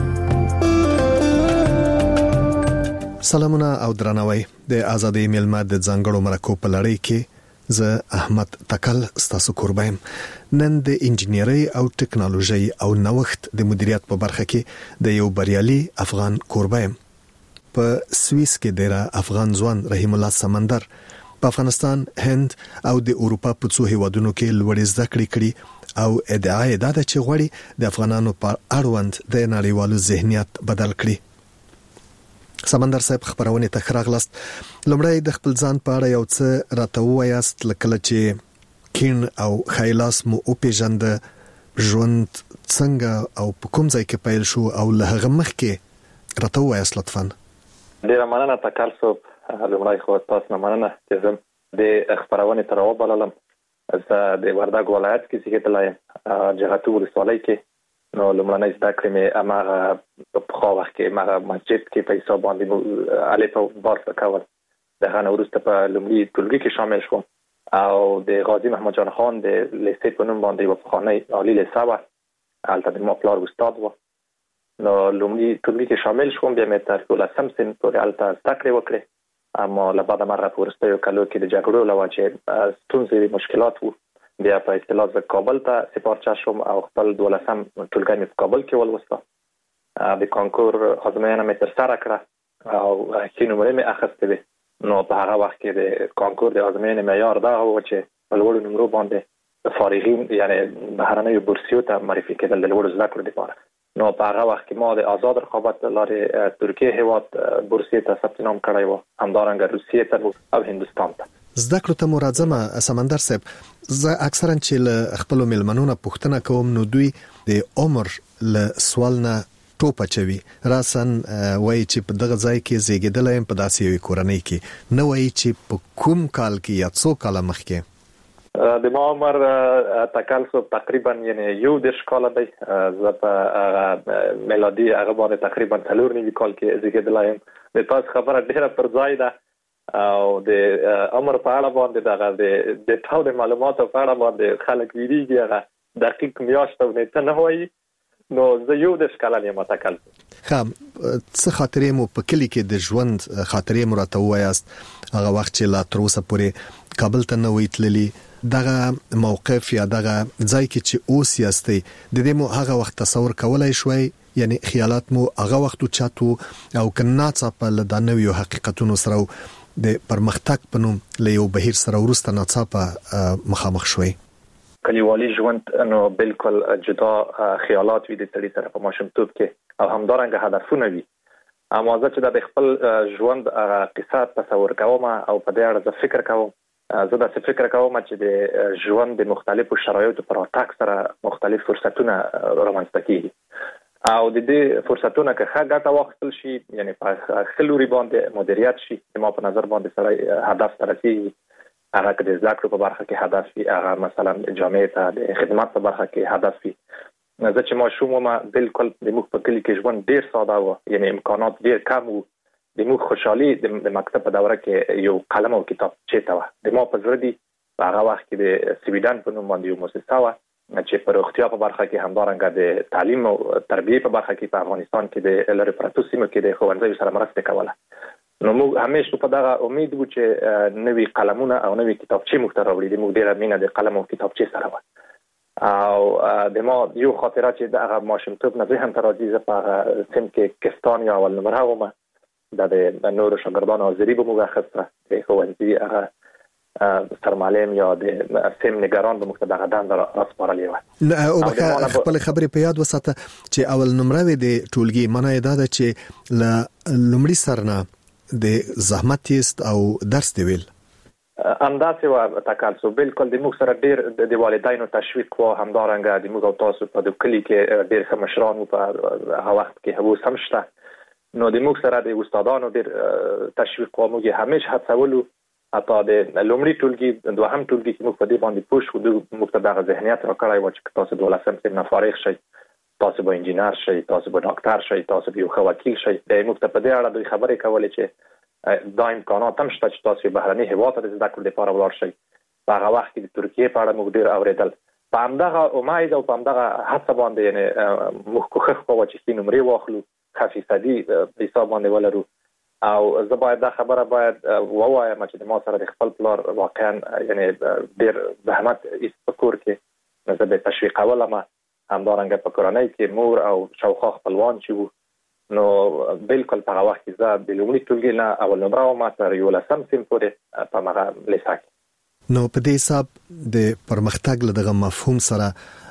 سلامونه او درناوی. د آزادۍ ملما د ځانګړو مرکو په لړۍ کې زه احمد تکل ستاسو قربایم. نن د انجینری او ټکنالوژي او نوښت د مدیریت په برخه کې د یو بریالي افغان قربایم. په سویس کې د افغان ځوان رحیم الله سمندر په افغانستان، هند او د اروپا په څو هیوادونو کې لوړې زده کړې کړې او ادعا یې ده چې غواړي د افغانانو په اړوند د نړیوالو ذهنیت بدل کړي. سمندر صاحب خبرونه ته خراغلاست. لمړی د خپل ځان په اړه یو څه راته وایاست لکه چې کین او خیلاس مو او پیژند ژوند څنګه او په کوم ځای کې پیل شو او له هغه مخکې راته وایاست لطفا. ډیره مننه تکل صاحب. لمړی خو تاسو نه مننه چې زم د خبرونه تر وبللم. زه د وردګ ولایت کې سیګتلای جغتو ولسوالۍ کې نو لمړنۍ زده کړې مې اماغه په خو وخت کې اماغه مسجد کې په حساب باندې علي په بار کول. دغه نو وروسته په لومړي ټولګي کې شامل شوم او د غازی محمد جان خان د لیسې په نوم باندې په خانه عالی لیسه و. هلته د مپلار استاد و. نو لومړي ټولګي کې شامل شوم. بیا مې تر دولسم سن پورې هلته زده کړې وکړې. اما له بعد مرغه په وروستیو کلو کې د جګړو له وجې ستونزې مشکلات وو. بیا په اصطلاح ز کابل ته سپارچا شوم او خپل دولسم ټولګی مې په کابل کې ولوسته. د کانکور ازموینه مې ترسره کړه او ښې نمرې مې اخیستې وې. نو په هغه وخت کې د کانکور د ازموینې معیار دا و چې په لوړو نمرو باندې فارغین یعنی بهرنیو بورسیو ته معرفي کېدل د لوړو زده کړو لپاره. نو په هغه وخت کې ما د آزاد رقابت لارې ترکیه هیواد بورسیې ته ثبت نام کړی و، همدارنګه روسیې ته او هندوستان ته. زده کړو ته مرادمه سمندر صاحب، زه اکثرا چې له خپل ملمنونو پوښتنه کوم نو دوی د عمر له سوال نه ټوپه چوي. راسن وایي چې په دغه ځای کې زیږیدل یم په داسې یوې کورنۍ کې، نه وایي چې په کوم کال کې یا څو کاله مخکې. د ما عمر تکل صاحب تقریبا یعنی یو دېرش کاله دی. زه په میلادي هغه باندې تقریبا څلور نوي کال کې زیږیدلی یم. د تاسو خبره ډېره پر ځای ده او د عمر په اړه باندې دغه د ټول معلوماتو په اړه باندې خلک ویریږي، هغه دقیق میاشت او نیټه نه وایي. نو زه یو دېرش کلن یم تکل. ښه، څه خاطرې مو په کلي کې د ژوند خاطرې مو راته ووایاست، هغه وخت چې لا تر اوسه پورې کابل ته نه وئ تللي، دغه موقف یا دغه ځای کې چې اوس یاستئ د دې مو هغه وخت تصور کولای شوئ؟ یعنی خیالات مو هغه وخت چاتو او که ناڅاپه له دا نویو حقیقتونو سره د پرمختګ په نوم له یو بهیر سره وروسته ناڅاپه مخامخ شوئ؟ کلیوالي ژوند نو بالکل جدا خیالات وي د سړي سره په ماشومتوب کې او همدارنګه هدفونه وي. اما زه چې د خپل ژوند قصه تصور کوم او په دې اړه زه فکر کوم، زه داسې فکر کوم چې د ژوند د مختلفو شرایطو پر راتګ سره مختلف فرصتونه رامنځته کیږي. او د دې فرصتونو که ښه ګټه واخیستل شي یعنی په ښه لوري باندې مدیریت شي ما په نظر باندې سره هدف ته رسیږي هغه که د زده کړو په برخه کې هدف وي هغه مثلا جامعې ته د خدمات په برخه کې هدف وي زه چې ماشوم وم بالکل د موږ په کلي کې ژوند ډیر ساده و یعنی امکانات ډیر کم وو د موږ خوشحالي د مکتب په دوره کې یو قلم او کتاب چیته و د ما په زړه دي په هغه وخت کې د سویډن په نوم باندې یو مؤسسه و چې په روغتیا په برخه کې همدارنګه د تعلیم او تربیه په برخه کې په افغانستان کې د لری پراتو سیمو کې د ښوونځیو سره مرسته کوله نو موږ همیشه په دغه امید وو چې نوې قلمونه او نوې کتابچې موږ ته راوړي د موږ ډیره مینه د قلم او کتابچې سره و او د ما یو خاطره چې د هغه ماشومتوب نه ذهن ته راځي زه په هغه سیم کې کستان یا اول نمره وم د نورو شاګردانو حاضري به موږ اخیسته د ښوونځي هغه سرمعلم یا د سیم نگران به موږ ته دغه دنده راسپارلې وه او بخه خپل خبرې په یاد وساته چې اول نمره وي د ټولګي معنی دا ده چې ل لومړي سرنه د زحمت تیست او درس دی ویل همداسې و تکلسو بالکل د موږ سره ډیر د والدینو تشویق و همدارنګه د موږ او تاسو په د کلی کې ډیر ښه مشران په هغه وخت کې هوس هم شته نو د موږ سره د استادانو ډیر تشویق و موږ همیشه هڅولو حتی د لومړي ټولګي دوهم ټولګي کې موږ په دې باندې پوه شو د موږ ته دغه ذهنیت راکړی و چې تاسو دولسم صنف نه فارغ شئ تاسو به انجینر شئ تاسو به ډاکټر شئ تاسو به یو ښه وکیل شئ د موږ ته په دې اړه دوی خبرې کولې چې دا امکانات هم شته چې تاسو بهرني هیواد ته د زده کړو لپاره ولاړ شئ په هغه وخت کې د ترکیې په اړه موږ ډیر اوریدل په همدغه امید او په همدغه هڅه باندې یعنی موږ کوښښ کوو چې ښې نمرې واخلو ښه فیصدي په حساب باندې ولرو او زه باید دا خبره باید ووایم چې د ما سره د خپل پلار واقعا یعنی ډیر زحمت ایست په کور کې زه به تشویقولم همدارنګه په کورنۍ کې مور او شاوخوا خپلوان چې وو نو بالکل په هغه وخت کې زه د لومړي ټولګي نه اول نمره وم تر یولسم صنف پورې په هغه لیسه کې نو په دې حساب د پرمختګ له دغه مفهوم سره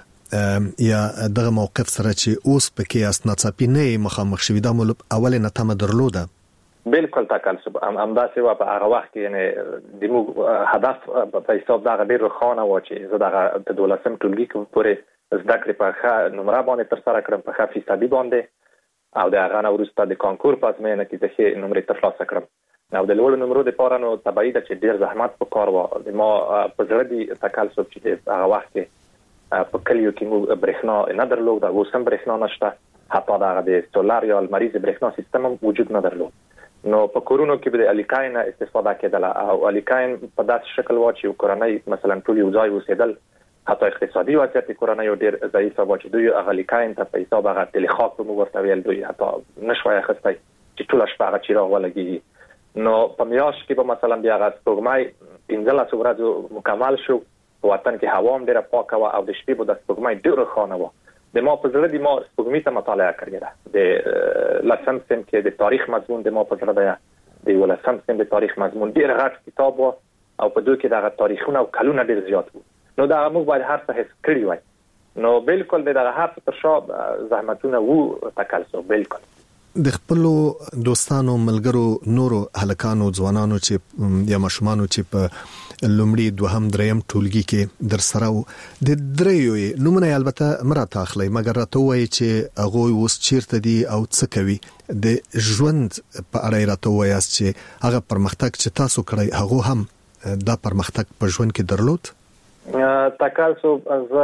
یا دغه موقف سره چې اوس پکې اسناڅاپي نه مخامخ شوي دا مول اول نه تم درلوده بالکل تکلسب همداسې و په هغه وخت کې یعنی د موږ هدف په حساب دغه ډیر روښانه و چې زه دغه د دولسم ټولګي پورې زده کړې په ښه نمره باندې ترسره کړم په ښه فیصدي باندې او د هغه نه وروسته د کانکور په ازموینه کې د ښې نمرې ترلاسه کړم او د لوړو نمرو دپاره نو طبیعي ده چې ډیر زحمت پکار و د ما په زړه دي تکلسب چې د هغه وخت کې په کلیو کې موږ برېښنا نه درلوده اوس هم برېښنا نشته حتی دغه د سولار یا لمریز برېښنا سیستم هم وجود نه درلود نو په کورونو کې به د الیکاین استفاده کېدله او الیکاین په داسې شکل و چې کورنۍ مثلا ټول یو ځای اوسېدل حتی اقتصادي وضعیت کورنۍ ډیر ضعیف و چې دوی هغه الیکاین ته په حساب هغه تلخاک په ورته ویل دوی حتی نشوي اخیستی چې ټول شپه هغه چراغ ولګي نو په میاشت کې به مثلا بیا هغه سپوږمۍ پنځلس ورځې مکمل شو په وطن کې هوا هم ډیره پاکه و او د شپې به د سپوږمۍ ډیره روښانه و د ما په زړه د ما سپوږمۍ ته مطالعه کړې ده د لسم صنف کې د تاریخ مضمون د ما په زړه ده د یولسم صنف د تاریخ مضمون ډیر غټ کتاب و او په دوی کې دغه تاریخونه او کلونه ډیر زیات وو نو دا موږ باید هر څه حس کړی وای نو بالکل دغه هر څه تر شا زحمتونه وو تکلسو بالکل د خپل دوستانو ملګرو نورو هلکانو ځوانانو چې یا ماشومانو چې په لومړي دوهم دریم ټولګي کې در سره د دریو نمونه البته مراته اخلي مګر راته وایي چې هغه اوس چیرته دي او څه کوي د ژوند په اړه راته وایي چې هغه پرمختګ چې تاسو کړی هغه هم دا پرمختګ په ژوند کې درلود تکلسو زه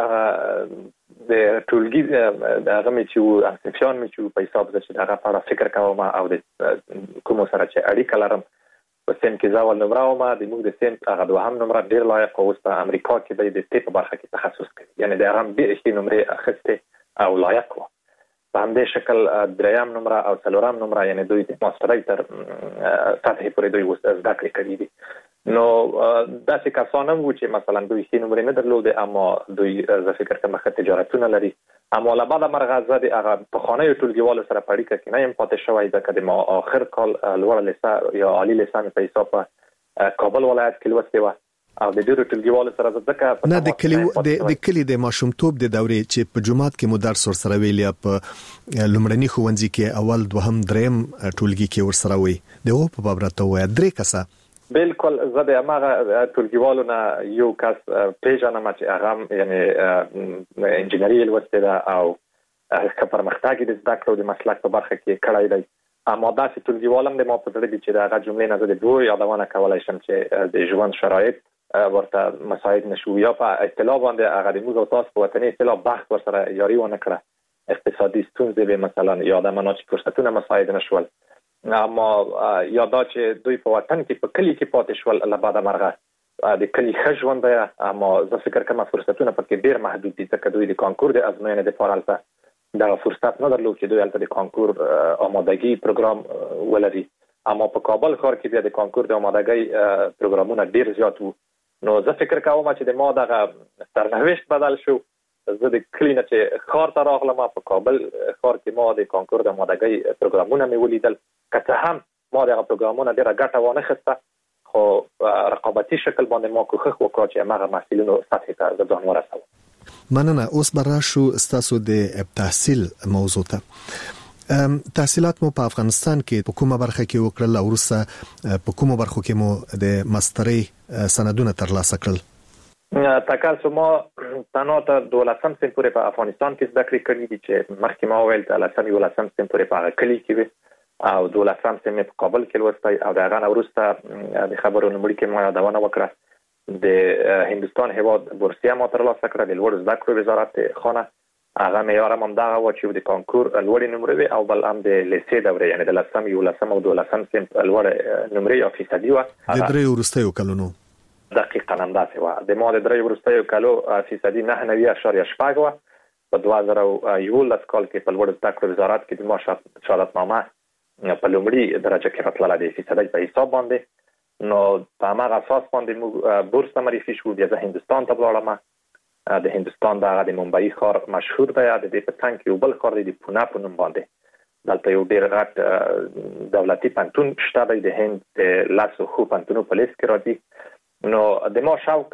د ټولګي هغه مې چې اسنفیان مې چې په حساب ده چې هغه په اړه فکر کوم او د کوم سره چې اړیکه لرم په سیم کې ځاول نمره او ما د موږ د سیم هغه دوهم نمره ډیر لایق او په امریکا کې به د ټیپ برخه کې تخصص کوي یعنی د هغه ډیر ښې نمرې اخیسته او لایق و په همدې شکل دریم نمره او څلورم نمره یعنی دوی د ماسترۍ تر سطحې پورې دوی زده کړې کړي دي نو داسې کسان هم وو چې مثلا دوی ښې نمرې نه درلودې اما دوی زه فکر کوم ښه تجارتونه لري اما له بعده مرغه زه د هغه پخوانیو ټولګیوالو سره په اړیکه کې نه یم پاتې شوی ځکه د ما آخر کال لوړه لیسه یا عالي لیسه مې په حساب په کابل ولایت کې لوستې وه او د ډېرو ټولګیوالو سره ځکه نه د کلی د کلی د ماشومتوب د دورې چې په جومات کې مو درس ورسره ویل یا په لومړني ښوونځي کې اول دوهم دریم ټولګي کې ورسره وي دغه په باب راته وایه درې کسه بالکل زه د هغه ټولګیوالو نه یو کس پیژنم چې هغه یعنی انجینري لوستې ده او که پرمختګ د زده کړو د مسلک په برخه کې کړی دی. اما داسې ټولګیوالم د ما په زړه دي چې د هغه جملې نه زه د دوه یادونه کولی شم چې د ژوند شرایط ورته مساعد نشو یا په اطلاع باندې هغه د موږ او تاسو په وطني اطلاع بحث ورسره یاري ونه کړه. اقتصادي ستونزې به مثلا یا د مناطق فرصتونه مساعد نشول، اما یا دا چې دوی په وطن کې په کلی کې پاتې شول له بعد مرغه د کلی ښه ژوند دی. اما زه فکر کوم فرصتونه پکې ډېر محدود دي ځکه دوی د کانکور د ازموینې لپاره هلته دغه فرصت نه درلود چې دوی هلته د کانکور آمادګي پروګرام ولري. اما په کابل ښار کې بیا د کانکور د آمادګۍ پروګرامونه ډېر زیات وو. نو زه فکر کوم چې د ما دغه سرنوشت بدل شو. زه د کلی نه چې ښار ته راغلم، په کابل ښار کې ما د کانکور د آمادګۍ پروګرامونه مې ولیدل. که څه هم ما دغه پروګرامونه ډېره ګټه وانه خسته، خو رقابتي شکل باندې ما کوښښ وکړ چې هغه محصلینو سطحې ته زه ځان ورسوم. مننه. اوس به راشو ستاسو د تحصیل موضوع ته. تحصیلات مو په افغانستان کې په کومه برخه کې وکړل او وروسته په کومه برخو کې مو د ماسترۍ سندونه ترلاسه کړل؟ تکاسو ما تنها تر دولسم سن پورې په افغانستان کې زده کړې کړې دي چې مخکې ما وویل چې لسم یولسم سن پورې په هغه کلي کې وي او دولسم سن مې په کابل کې لوستی او د هغه نه وروسته د خبرو لومړي کې ما یادونه وکړه د هندوستان هېواد بورسیه ما ترلاسه کړه د لوړو زده کړو وزارت خانه. هغه معیار هم همدغه و چې د کانکور لوړې نمرې وي او بل هم د لیسې دورې یعنې د لسم یولسم او دولسم سن لوړې نمرې یا فیصدي وه. د دریو وروستیو کلونو دقیقاً همداسې وه. د ما د دریو وروستیو کلو فیصدي نهه نوي اعشاریه شپږ وه. په دوه زره یولس کال کې په لوړو زده کړو وزارت کې د ما شهادتنامه په لومړي درجه کې راتلله د فیصدۍ په حساب باندې. نو په هماغه اساس باندې موږ بورس ته معرفي شو. بیا زه هندوستان ته ولاړم. د هندوستان دغه د ممبئی ښار مشهور دی. د دې په څنګ کې یو بل ښار دی د پونه په نوم باندې. دلته یو ډېر غټ دولتي پوهنتون شته دی، د هند د لسو ښو پوهنتونو په لیست کې راځي. نو د ما شوق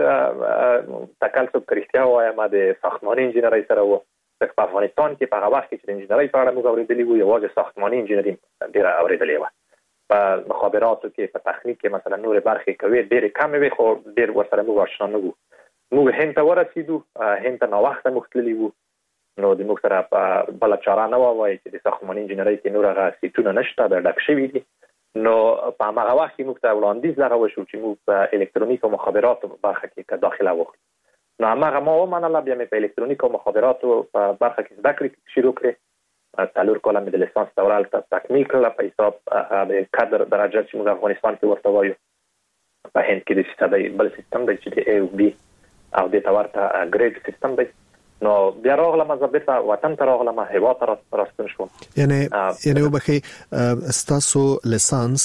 تکلسب که رښتیا ووایم د ساختماني انجینرۍ سره و. ځکه په افغانستان کې په هغه وخت کې چې د انجینرۍ په اړه موږ اورېدلي وو یوازې ساختماني انجینري ډېره اورېدلې وه. په مخابراتو کې په تخنیک کې مثلا نورې برخې کوي ډېرې کمې وې خو ډېر ورسره موږ آشنا نه وو. موږ هند ته ورسېدو. هند ته ناوخته موږ تللي وو. نو د موږ سره بله چاره نه وه وایي چې د ساختماني انجینرۍ کې نور هغه سیټونه نشته، دا ډک شوي دي. نو په هماغه وخت کې موږ ته وړاندیز دغه وشو چې موږ په الکترونیک او مخابراتو برخه کې داخله وکړو. نو هماغه ما ومنله. بیا مې په الکترونیک او مخابراتو په برخه کې زده کړې شروع کړې. څلور کاله مې د لیسانس دوره هلته تکمیل کړله په حساب د کادر درجه چې موږ افغانستان کې ورته وایو. په هند کې د فیصدۍ بل سیستم دی چې د ای او بي او دې ته ورته ګریډ سیستم دی. نو بیا راغلم زه بیرته وطن ته راغلم، هیواد ته راستون شوم. یعنی یعنی وبخي ستاسو لیسانس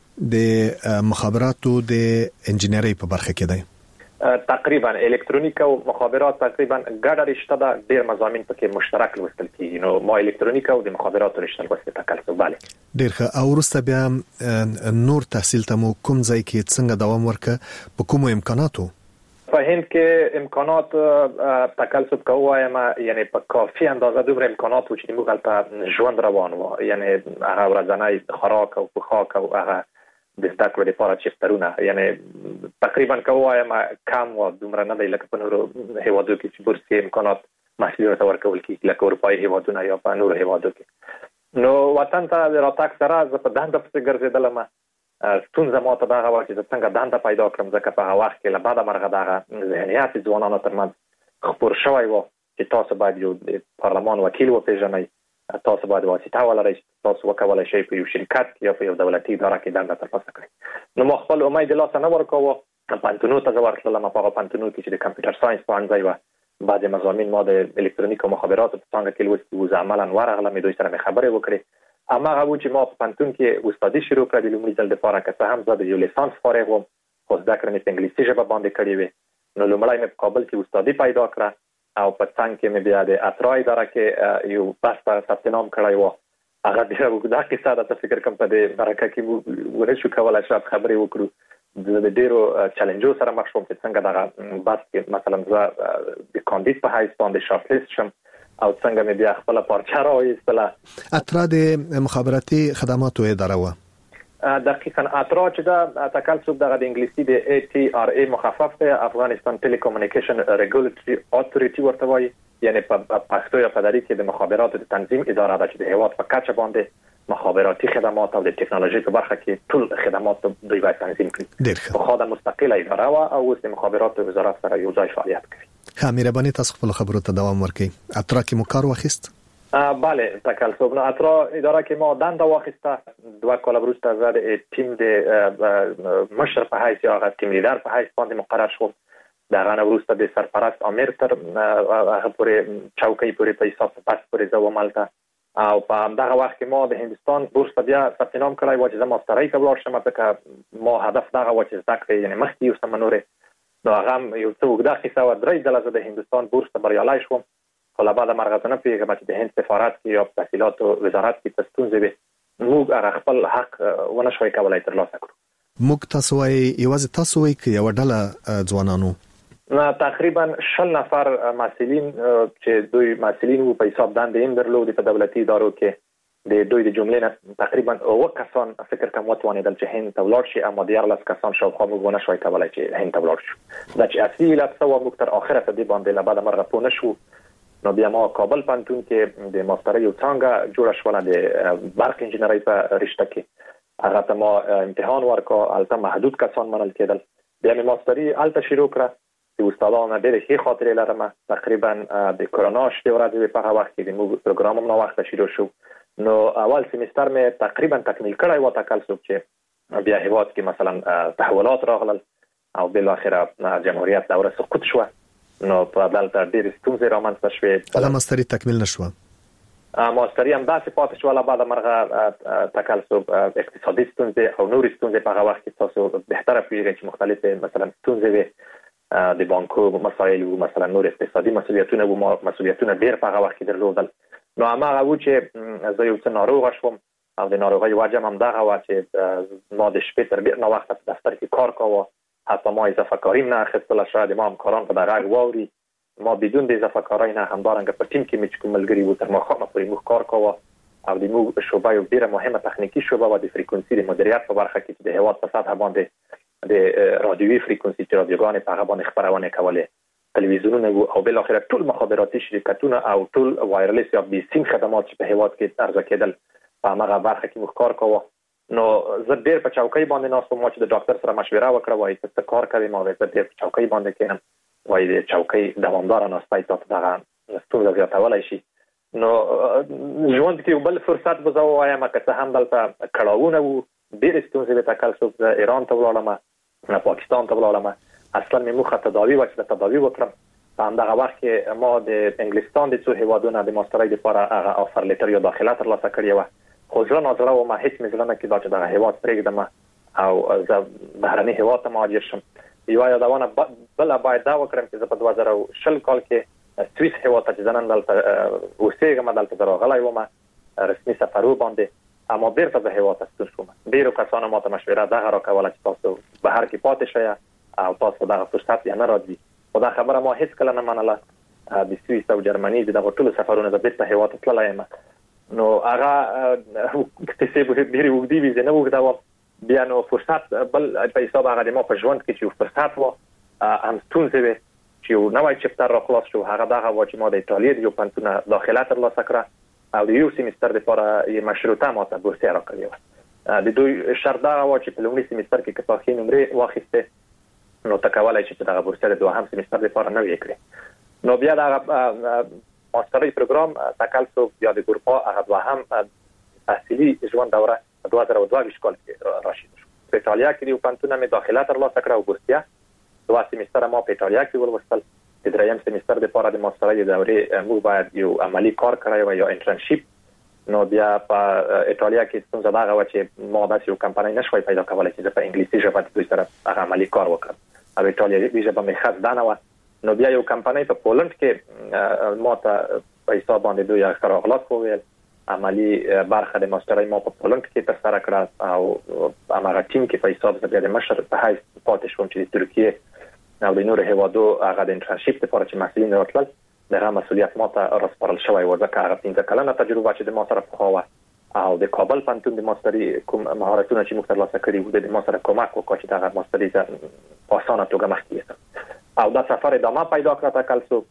د مخابراتو د انجینرۍ په برخه کې دی؟ تقریبا الکترونیک او مخابرات تقریبا ګډه رشته ده. ډېر مضامین پکې مشترک لوستل کیږي. نو ما الکترونیک او د مخابراتو رشته لوستل تکلسب. بله ډېر ښه. او وروسته بیا نور تحصیل ته مو کوم ځای کې څنګه دوام ورکړ؟ په کومو امکاناتو؟ په هند کې امکانات تکلسب که ووایم یعنی په کافي اندازه دومره امکانات و چې موږ هلته ژوند روان و. یعنی هغه ورځنی خوراک او پوښاک او هغه د زده کړو لپاره چپترونه یعنی تقریبا که ووایم کم و دومره نه دی لکه په نورو هیوادو کې چې بورسي امکانات محصلینو ته ورکول کېږي لکه اروپایي هیوادونه یا په نورو هیوادو کې. نو وطن ته د راتګ سره زه په دنده پسې ګرځېدلم. ستونزه ما ته دغه وه چې زه څنګه دنده پیدا کړم ځکه په هغه وخت کې له بده مرغه دغه ذهنیت ځوانانو ترمنځ خپور شوی و چې تاسو باید یو د پارلمان وکیل وپېژنئ، تاسو باید واسطه ولرئ چې تاسو وکولی شئ په یو شرکت کې یا په یو دولتي اداره کې دنده ترلاسه کړئ. نو ما خپل امید د لاسه نه ورکاوه. پوهنتونو ته زه ورتللم. په هغه پوهنتونو کې چې د کمپیوټر ساینس پوهنځی وه بعضې مضامین ما د الکترونیک او مخابراتو په څانګه کې لوستي وو. زه عملا ورغلم، دوی سره مې خبرې وکړې. هماغه و چې ما په پوهنتون کې استادي شروع کړه د لومړي ځل دپاره. که څه هم زه د یو لیسانس فارغ وم خو زده کړې مې په انګلیسي ژبه باندې کړې وې. نو لومړی مې په کابل کې استادي پیدا کړه او په څنګ کې مې بیا د اترا اداره کې یو بحث ته ثبت نام کړی و. هغه ډېره اوږده کیسه ده. ته فکر کوم په دې برکه کې موږ ونشو کولی شاید خبرې وکړو. زه د ډېرو چلنجو سره مخ شوم چې څنګه دغه بحث کې مثلا زه د کاندید په حیث باندې شارټ لیست شم او څنګه مې بیا خپله پارچه راوایستله. اترا د مخابراتي خدماتو اداره وه؟ دقیقا اترا چې ده تکلسب دغه د انګلیسي د ای ټي آر ای مخفف دی، افغانستان ټیلیکومونیکیشن ریګولیټري اتوریټي ورته وایي. یعنی په پښتو یا په دری کې د مخابراتو د تنظیم اداره ده چې د هیواد په کچه باندې مخابراتي خدمات او د ټکنالوژي په برخه کې ټول خدمات دوی باید تنظیم کړي. په خاطر مستقله اداره او اوس د مخابراتو وزارت سره یو ځای فعالیت کوي. خامیربانی تاسو خپل خبرو ته دوام ورکړئ. اترا کې مو کار واخیست؟ بله تکل صوب نه اترا اداره کې ما دنده واخیسته. دوه کال وروسته زه د ټیم د مشر په حیث یا ټیم لیدر په حیث باندې مقرر شوم. د غنه وروسته د سرپرست امیر تر هغه پورې چوکۍ پورې په حساب پاس پورې زو مالته او په دغه وخت کې ما د هندستان بورس په بیا ثبت نام کړی و چې زه ماسترۍ ته ولاړ شم. ځکه ما هدف دغه و چې زده کړې یعنی مخکې یو څه نورې نو هغه یو څه اوږده کیسه وه. درې ځله زه د هندستان بورس ته بریالی شوم خو له بعده مرغه زه نه پوهېږم چې د هند سفارت کې یا په تحصیلاتو وزارت کې څه ستونزې وې موږ هغه خپل حق ونه شوی کولی ترلاسه کړو. موږ تاسو وایي یوازې تاسو وایي که یوه ډله ځوانانو؟ نه تقریبا شل نفر مسئولین چې دوی مسئولین وو په حساب دندې هم درلودې په دولتي ادارو کې د دوی د جملې نه تقریبا اووه کسان فکر کوم وتوانېدل چې هند ته ولاړ شي اما دیارلس کسان شاوخوا موږ ونه شوی کولی چې هند ته ولاړ شو. دا چې اصلي علت څه وه موږ تر اخره په دې باندې له بعده مرغه پوه نه شو. نو بیا ما کابل پوهنتون کې د ماسترۍ یو څانګه جوړه شوله د برق انجینرۍ په رشته کې. هغه ته ما امتحان ورکړ، هلته محدود کسان منل کېدل. بیا مې ماستري هلته شروع کړه. د استادانو ډېرې ښې خاطرې لرم. تقریبا د کرونا شپې ورځې په هغه وخت کې د موږ پروګرام هم ناوخته شروع شو. نو اول سیمستر مې تقریبا تکمیل کړی و تکل صوب چې بیا هیواد کې مثلا تحولات راغلل او بالاخره جمهوریت دوره سقوط شوه. نو په دلته ډېرې ستونزې رامنځته شوې. هغه ماستري تکمیل نه شوه؟ ماستري هم داسې پاتې شوه. له بعده مرغه تکل صوب اقتصادي ستونزې او نورې ستونزې په هغه وخت کې تاسو بهتره پوهېږئ چې مختلفې مثلا ستونزې وې د بانکو مسایل وو، مثلا نور اقتصادي مسؤلیتونه وو، مسؤلیتونه ډېر په هغه وخت کې درلودل. نو هماغه وو چې زه یو څه ناروغه شوم او د ناروغۍ وجه هم دغه وه چې ما د شپې تر ډېر ناوخته په دفتر کې کار کاوه. حتی ما اضافه کاري نه اخیستله. شاید ما همکاران په دغه غږ واوري. ما بدون د اضافه کارۍ نه همدارنګه په ټیم کې مې چې کوم ملګري وو تر ماښامه پورې موږ کار کاوه او د موږ شعبه یو ډېره مهمه تخنیکي شعبه وه د فریکونسي د مدیریت په برخه کې چې د هېواد په سطحه باندې د رادیوي فریکونسي چې رادیوګانې په هغه باندې خپرونې کولې، تلویزیونونه وو او بالاخره ټول مخابراتي شرکتونه او ټول وایرلیس یا بي سیم خدمات چې په هېواد کې عرضه کېدل په هماغه برخه کې موږ کار کاوه. نو زه ډېر په چوکۍ باندې ناست وم. ما چې د ډاکټر سره مشوره وکړه وایي ته څه کار کوې؟ ما وایي زه ډېر په چوکۍ باندې کښېنم. وایي د چوکۍ دوامداره ناستی تا ته دغه ستونزه زیاتولی شي. نو ژوند کې یو بل فرصت به زه ووایم که څه هم دلته کړاوونه وو، ډېرې ستونزې به تکل صوب. زه ایران ته ولاړم، پاکستان ته ولاړم. اصلا مې موخه تداوي وه چې د تداوي وکړم. په همدغه وخت کې ما د انګلستان د څو هېوادونه د ماسترۍ دپاره هغه آفر لیټر یا داخله ترلاسه کړې وه. خو زړه نازړه وم، هېڅ مې زړه نه کېده چې دغه هېواد پرېږدم او زه بهرني هېواد ته مهاجر شم. یوه یادونه بله باید دا وکړم چې زه په دوه زره شل کال کې سویس هېواد ته چې زه نن دلته اوسېږم، دلته زه راغلی وم رسمي سفرو باندې. اما بیرته د هېواد ته ستون شوم. ډېرو کسانو ما ته مشوره دغه راکوله چې تاسو بهر کې پاتې شئ او تاسو دغه فرصت بیا نه راځي. خو دا خبره ما هېڅ کله نه منله. د سویس او جرمني د دغه ټولو سفرونه زه بیرته هېواد ته تللی یم. نو هغه کیسې به ډېرې اوږدې وي، زه نه اوږدوم. بیا نو فرصت بل په حساب هغه د ما په ژوند کې چې یو فرصت و هم ستونزې وې چې یو نوی چپټر را خلاص شو. هغه دغه و چې ما د ایټالیې د یو پوهنتونه داخله ترلاسه کړه او د یو سیمستر دپاره یې مشروطه ما ته بورسیه راکړې وه. د دوی شرط دغه و چې په لومړي سیمستر کې که تا ښې نمرې واخیستې نو ته کولی شې چې دغه بورسیه د دوهم سیمستر دپاره نوې کړې. نو بیا دغه ماسترۍ پروګرام تکل صوب یا د ګروپا هغه دوهم تحصیلي ژوند دوره په دوه زره دوه ویشت کال کې راشد شو. په ایټالیا کې د یو پوهنتونه مې داخله ترلاسه کړه او بورسیه. دوه سیمستره ما په ایټالیا کې ولوستل. د دریم سیمستر دپاره د ماسترۍ دورې موږ باید یو عملي کار کړی وای یا انټرنشیپ. نو بیا په ایټالیا کې ستونزه دغه وه چې ما داسې یو کمپنۍ نه شوی پیدا کولی چې زه په انګلیسي ژبه د دوی سره هغه عملي کار وکړم او ایټالیایي ژبه مې ښه زده نه وه. نو بیا یو کمپنۍ په پولنډ کې ما ته په حساب باندې دوی ښه راغلاست وویل. عملي برخه د ماسترۍ ما په پولنډ کې ترسره کړه او هماغه ټیم کې په حساب زه بیا د مشر په حیث پاتې شوم چې د ترکیې او د نورو هېوادو هغه د انټرنشیپ دپاره چې محصلین راتلل دغه مسؤلیت ما ته راسپارل شوی و. ځکه هغه پنځه کلنه تجربه چې د ما سره پخوا وه او د کابل پوهنتون د ماستري کوم مهارتونه چې موږ ترلاسه کړي وو د ما سره کمک وکړه چې دغه ماستري په اسانه توګه مخکې یوسم. او دا سفر ادامه پیدا کړه تکل صوب.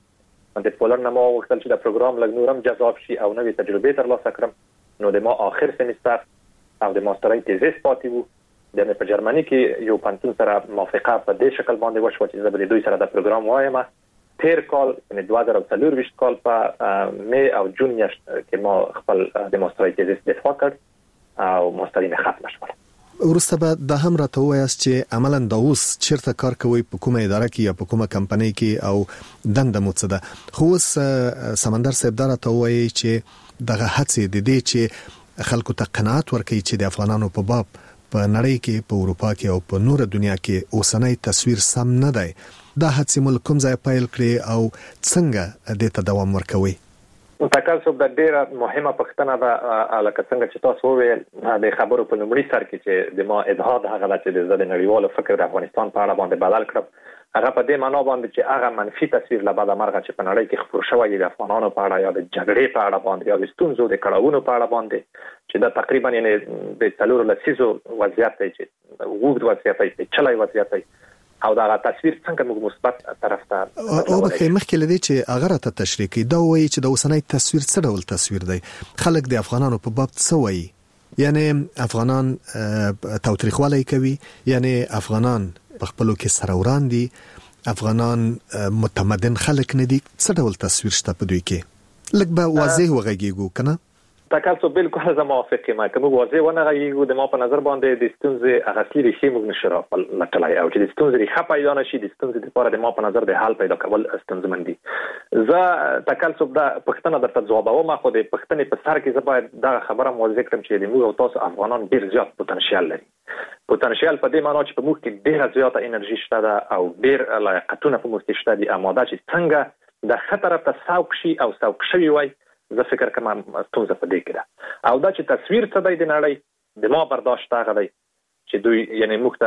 د پولند ما وختل چې د پروګرام لګ نورم جذاب شي او نوې تجربې ترلاسه کړم. نو د ما اخر سمستر او د ماسترۍ تیزیس پاتې وو. د په جرمني کې یو پانتون سره موافقه په دې شکل باندې وشو چې زه به دوی سره د پروګرام وایم. تیر کال یعنی دوه زره څلور ویشت کال په می او جون میاشت کې ما خپل د ماسترۍ تیزیس دفاع کړ او ماسترۍ مې ختم شوه. ورسته به د هم راته وایاست چې عملاً د اوس چیرته کار کوي په کومه اداره کې یا په کومه کمپنۍ کې او دنده مو څه ده. خو اوس سمندر صاحب دا راته وایي چې دغه هڅې د دې چې خلکو ته قناعت ورکړي چې د افغانانو په باب په نړۍ کې په اروپا کې او په نور دنیا کې اوسنۍ تصویر سم نه دی. دا هڅې مل کوم ځای پیل کړي او څنګه د ته دوام ورکوي؟ تکاسب د ډیره مهمه پښتنه ده لکه څنګه چې تاسو وویل د خبرو په لومړي سر کې چې د ما ادعا هغه چې د زده نړیوالو فکر د افغانستان په اړه باندې بدل کړم. هغه په دې معنا باندې چې هغه منفي تصویر له بعد مرغه چې په نړۍ کې خپور شوی د افغانانو په اړه یا د جګړې په اړه باندې یا د ستونزو د کړهونو په اړه باندې چې دا تقریبا یعنی د څلور لسیزو وضعیت دی چې وګړو وضعیت دی چې چلای وضعیت دی او دا تصویر څنګه موږ مثبت طرف ته او به مخکې لدی چې هغه راته تشریح کړي دا وایي چې د اوسنۍ تصویر څه ډول تصویر دی. خلک د افغانانو په باب څه وایي؟ یعنی افغانان تاوتریخوالی کوي، یعنی افغانان په خپلو کې سره وران دي، افغانان متمدن خلک نه دي. څه ډول تصویر شته په دوی کې؟ لږ به واضح وغږیږو کنه. تکاسو بالکل زه موافق یم. کوم واضح ونه غږیږو د ما په نظر باندې د ستونزې هغه اصلي ریښې موږ نشو راپلټلای او چې د ستونزې ریښه پیدا نشي د ستونزې لپاره د ما په نظر د حل پیدا کول ستونزمن دي. زه تکاسو دا پښتنه درته ځوابوم خو د پښتنې په سر کې زه باید دا خبره موضح کړم چې د موږ او تاسو افغانان ډیر زیات پوتنشل لري. پوتنشل په دې معنی چې په موږ کې ډیره زیاته انرژي شته ده او ډیر لایقتونه په موږ کې شته دي. اماده چې څنګه د خطر ته سوق شي او سوق شوی وای زه فکر کوم ستونزه په دې کې ده. او دا چې تصویر څه دی د نړۍ د ما برداشت هغه دی چې دوی یعنی موږ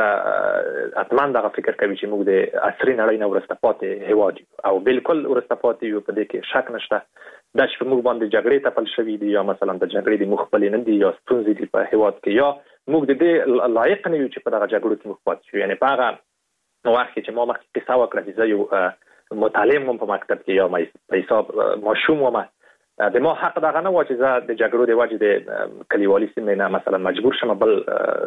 ته اتمن دغه فکر کوي چې موږ د عصري نړۍ نه ورسته پاتې هیواد او بالکل ورسته پاتې یو په دې کې شک نشته. دا چې موږ باندې جګړې تپل شوې دي یا مثلا د جګړې د مخبلین نه دي یا ستونزې دي په هیواد کې یا موږ د دې لایق نه یو چې په دغه جګړو کې موږ پاتې شو. یعنی په هغه وخت چې ما مخکې قصه وکړه چې زه یو متعلم وم په مکتب کې یا په حساب ماشوم وم د ما حق دغه نه و چې زه د جګړو د وجې د کلیوالي سیمې نه مثلا مجبور شم بل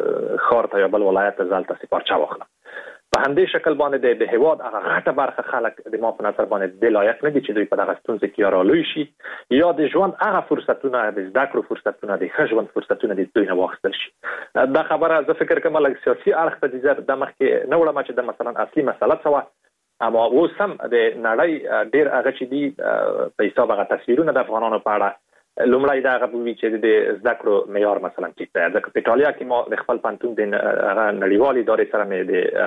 ښار ته یا بل ولایت ته ځلته سپارچه واخلم. په همدې شکل باندې د هیواد هغه غټه برخه خلک د ما په نظر باندې د لایق نه دي چې دوی په دغه ستونزې کې رالوی شي یا د ژوند هغه فرصتونه د زده کړو فرصتونه د ښه ژوند فرصتونه د دوی نه واخیستل شي. دا خبره زه فکر کوم لږ سیاسي اړخ ته د د مخکې نه وړم چې د مثلا اصلي مسله څه وه اما اوس هم د نړۍ ډیر هغه چې دي په حساب هغه تصویرونه د افغانانو په اړه لومړی دا هغه وی چې د زده کړو معیار مثلا ټیټ دی. ځکه په ایټالیا کې ما د خپل پانتون د هغه نړیوالې ادارې سره مې د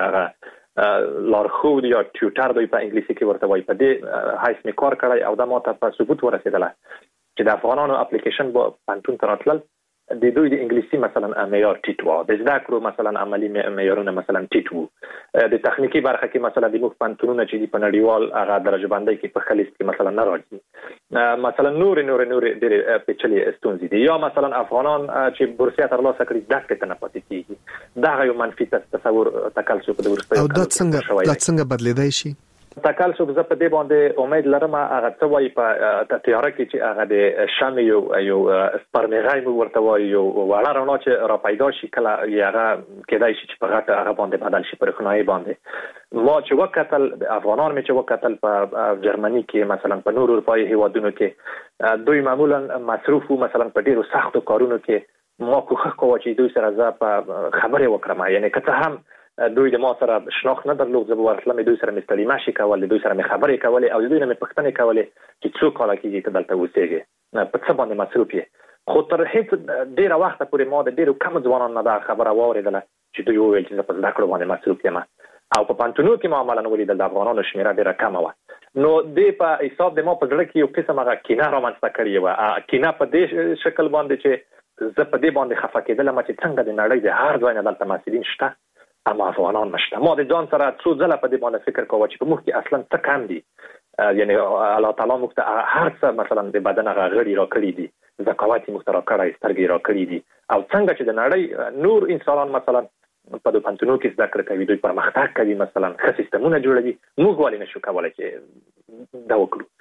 هغه لارښود یا ټیوټر دوی په انګلیسي کې ورته وایي په دې حیث مې کار کړی او دا ما ته په ثبوت ورسېدله چې د افغانانو اپلیکیشن به پانتون ته راتلل د دوی د انګلیسي مثلا معیار ټیټ و، د زده کړو مثلا عملی معیارونه مثلا ټیټ وو، د تخنیکی برخه کې مثلا د موږ پانتونونه چې په نړیوال هغه درجه بندۍ کې په خلیست کې مثلا نه راځي. مثلا نور نور نور د پیچلې ستونزې دي یا مثلا افغانان چې بورسیه ترلاسه کړي د دې ته نه پاتې کیږي. دا یو منفي تصور تکلسو په ورسته او دا څنګه دا څنګه بدلیدای شي؟ تکلسو زه په دې باندې امید لرم هغه څه وایي په تیاره کې چې هغه د شام یو یو سپرمغای مو ورته وایي یو وړه رڼا چې را پیدا شي کله هغه کېدای شي چې په غټه هغه باندې بدل شي پر خنای باندې. ما چې وکتل افغانان مې چې وکتل په جرمني کې مثلا په نور اروپایي هیوادونو کې دوی معمولا مصروف مثلا په ډیرو سختو کارونو کې ما کوښښ کوم چې دوی سره ځا په خبرې وکړم. یعنی که څه هم دوی د ما سره شناخت نه درلود زه به ورتلم دوی سره مې ستړي مشي کول دوی سره مې خبرې کولې او دوی نه مې پوښتنې کولې چې څو کاله کېږي ته دلته اوسېږې په څه باندې مصروف یې. خو تر هیڅ ډیره وخته پورې ما د ډیرو کم ځوانانو نه دا خبره واورېدله چې دوی وویل چې زه په زده کړو باندې مصروف یم او په پانتونو کې ما عملاً ولیدل د افغانانو شمېره ډیره کمه وه. نو دې په حساب د ما په زړه کې یو قسم هغه کینه رامنځته کړې وه. کینه په دې شکل باندې چې زه په دې باندې خفه کېدلم چې څنګه د نړۍ د هر ځای نه دلته محصلین شته اما افغانان نشته. ما د ځان سره څو ځله په دې باندې فکر کوم چې په موږ کې اصلا څه کم دي. یعنی الله تعالی موږ ته هر څه مثلا د بدن هغه غړي راکړي دي، ذکاوت موږ ته راکړی، سترګې راکړي دي او څنګه چې د نړۍ نور انسانان مثلا په د پانتونو کې زده کړه کوي، دوی پرمختګ کوي، مثلا ښه سیستمونه جوړوي، موږ ولې نشو کولی چې دا وکړو.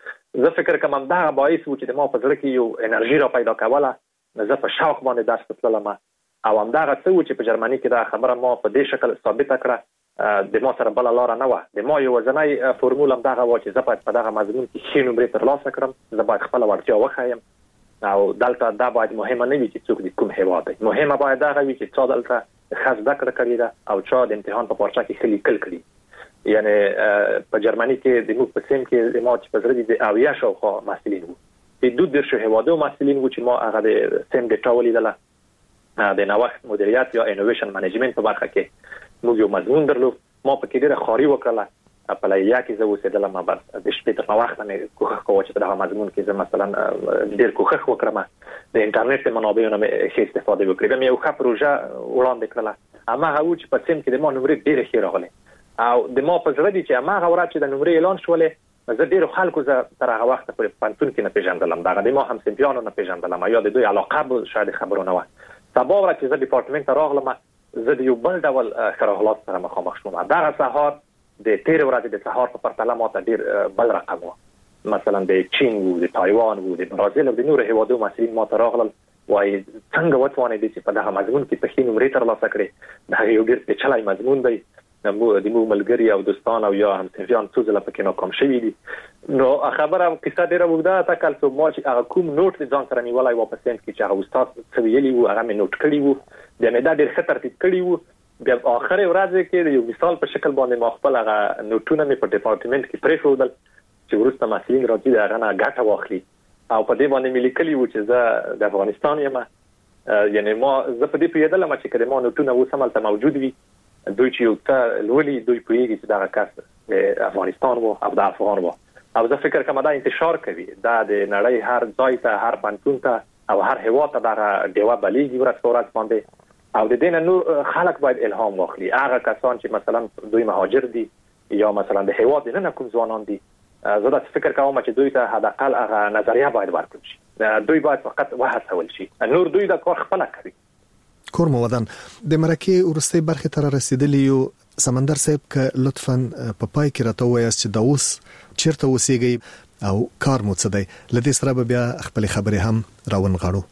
زه فکر کوم دا باعث و چې ما په ځل کې یو انرژي را پیدا کوله، زه په شوق باندې درس تللم او همدغه څه و چې په جرمني کې دا خبره ما په دې شکل ثابته کړه، د ما سره بل لار نه و. د ما یو ځنای فرمول هم دغه و چې زه باید په دغه مضمون کې ښه نمرې ترلاسه کړم، زه باید خپل وړتیا وښایم او دلته دا باید مهمه نه وي چې څوک د کوم هیواد دی، مهمه باید دغه وي چې څا دلته ښه زده کړه کړې ده او چا د امتحان په پارچه کې ښه لیکل کړي. یعنی په جرمني کې د موږ په سیم کې د ما چې په زړه دي اویا شاوخوا محصلین وو، د دوه دیرشو هیوادو محصلین وو چې ما هغه د سیم ډیټا ولیدله، د نوښت مدیریت یا انوویشن منیجمنت په برخه کې موږ یو مضمون درلود. ما په کې ډېره خاري وکړله، په لایحه کې زه اوسېدلم، بس د شپې تر ناوخته مې کوښښ کوه چې په دغه مضمون کې زه مثلا ډېر کوښښ وکړم، د انټرنیټ د منابعو نه مې ښه استفاده وکړم. مې یو ښه پروژه وړاندې کړله، هماغه و چې په سیم کې د ما نمرې ډېرې ښې راغلې او د ما په زړه دي چې هماغه ورځ چې د نمرې اعلان شولې زه ډېرو خلکو زه تر هغه وخته پورې په پوهنتون کې نه پېژندلم، دغه د ما همصنفیانو نه پېژندلم یا د دوی علاقه به شاید خبرو نه وه. سبا ورځ چې زه ډیپارټمنټ ته راغلم زه د یو بل ډول ښه راغلاست سره مخامخ شوم. دغه سهار د تېرې ورځې د سهار په پرتله ماته ډېر بل رقم و، مثلا د چین وو، د تایوان وو، د برازیل او د نورو هیوادو محصلین ماته راغلل وایي څنګه وتوانېدې چې په دغه مضمون کې ته ښې نمرې ترلاسه کړې، دغه یو ډېر پیچلی مضمون دی، د موږ ملګري او دوستان او یا همصنفیان څو ځله پکې ناکام شوي دي. نو خبره قصه ډېره اوږده ده، کله څو ما چې هغه کوم نوټ د ځان سره نیولی و په سیم کې چې هغه استاد څه ویلي وو هغه مې نوټ کړي وو، بیا مې دا ډېر ښه ترتیب کړي وو. بیا آخرې ورځ کې د یو مثال په شکل باندې ما خپل هغه نوټونه مې په ډیپارټمنټ کې پرېښودل چې وروسته محصلین راځي د هغه نه ګټه واخلي او په دې باندې مې لیکلي وو چې زه د افغانستان یم. یعنی ما زه په دې پوهېدلم چې که د ما نوټونه اوس هم هلته موجود وي، دوی چې یو څه لولي دوی پوهېږي چې دغه کس د افغانستان و او د افغان و او زه فکر کوم دا انتشار کوي، دا د نړۍ هر ځای ته، هر پوهنتون ته او هر هیواد ته دغه ډیوه بلیږي ورځ په ورځ باندې او د دې نه نور خلک باید الهام واخلي. هغه کسان چې مثلا دوی مهاجر دي یا مثلا د هیواد نه کوم ځوانان دي، زه دا فکر کوم چې دوی ته حداقل هغه نظریه باید ورکړل شي، دوی باید فقط وهڅول شي، نور دوی دا کار خپله کوي. کور مودن د مرکه ورسته برخه تر رسیدلی یو سمندر صاحب ک لطفا په پای کې راته وایاست چې دا اوس چیرته اوسېږي او کار مو څه دی، لدې سره بیا خپل خبرې هم راونغاړو.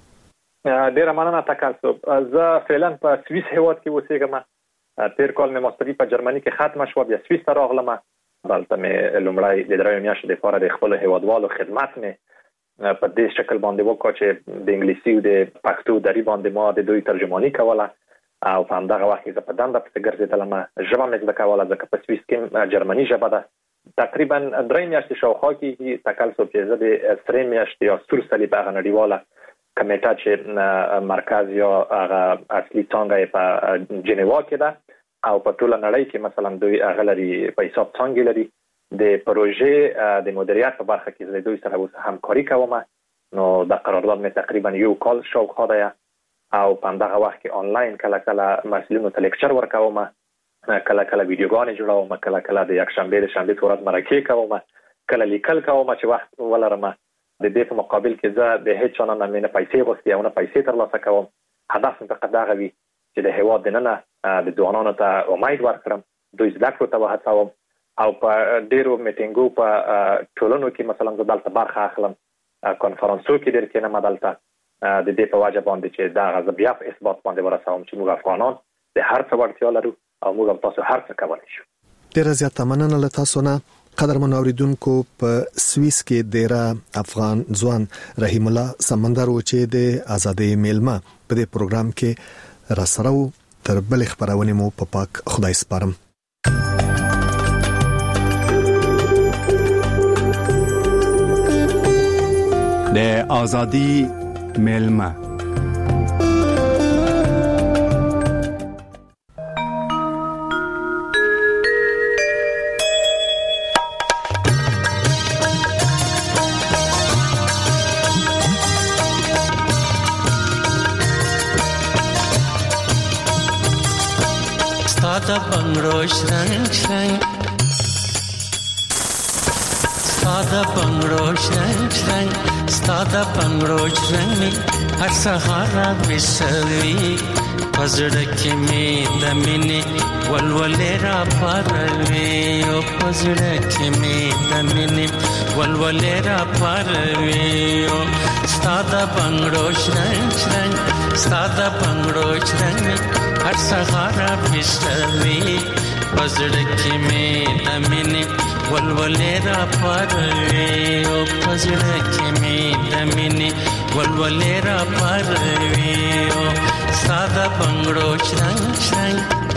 ډیره مننه تاسو. زه فعلا په سویس هیواد کې اوسېږم، تیر کال مې ماستري په جرمني کې ختم شو، بیا سویس ته راغلم، دلته مې لومړی د درې میاشتې لپاره د خپل هیوادوالو خدمت مې په دې شکل باندې وکړ چې د انګلیسي او د پښتو دري باندې ما د دوی ترجمانی کوله او په همدغه وخت کې زه په دنده پسې ګرځېدلم، ژبه مې زده کوله ځکه په سویس کې جرمني ژبه ده. تقریبا درې میاشتې شاوخوا کېږي تکلسو چې زه د سرې میاشتې یا سور صلیب هغه نړیواله کمیټه چې مرکز یا هغه اصلي څانګه یې په جنیوا کې ده او په ټوله نړۍ کې مثلا دوی هغه لري په حساب څانګې لري، د پروژې د مدیریت په برخه کې زه دوی سره اوس همکاري کوم. نو د قرارداد مې تقریبا یو کال شاوخوا دی او په همدغه وخت کې آنلاین کله کله محصلینو ته لیکچر ورکوم، کله کله ویډیوګانې جوړوم، کله کله د یکشنبې د شنبې په ورځ مرکې کوم، کله لیکل کوم چې وخت ولرم. د دې په مقابل کې زه د هیڅ چا نه نه پیسې غوښتې او نه پیسې ترلاسه کوم. هدف مې فقط دغه وي چې د هیواد دننه د ځوانانو ته امید ورکړم، دوی زده کړو ته وهڅوم او په ډیرو میټینګو په ټولنو کې مثلا زه دلته برخه اخلم، کنفرانسو کې ډیر کېنم دلته د دې په وجه باندې چې دا غزه بیا په اثبات باندې ورسوم چې موږ افغانان د هر څه وړتیا لرو او موږ تاسو هر څه کولی شو. ډیر زیات مننه له تاسو نه. قدرمن اوریدونکو، په سویس کې ډیر افغان ځوان رحیم الله سمندر و چې د ازادۍ میلمه په دې پروګرام کې را سره و. تر بل خبرونه مو په پاک خدای سپارم. د ازادۍ میلمه ساده بنگړو شرنګ شرنګ ساده بنگړو شرنګ شرنګ ساده بنگړو شرنګ می هر سهار وسوي پزړه کې می د مینې ولولې را پاروي او پزړه کې می د مینې ولولې را پاروي او ستاده بنگړو شرنګ شرنګ ستاده بنگړو شرنګ هر سهار بشوي پزړه کې می د مینې ولولې را پاروي او پزړه کې می د مینې ولولې را پاروي او ساده بنگړو شرنګ شرنګ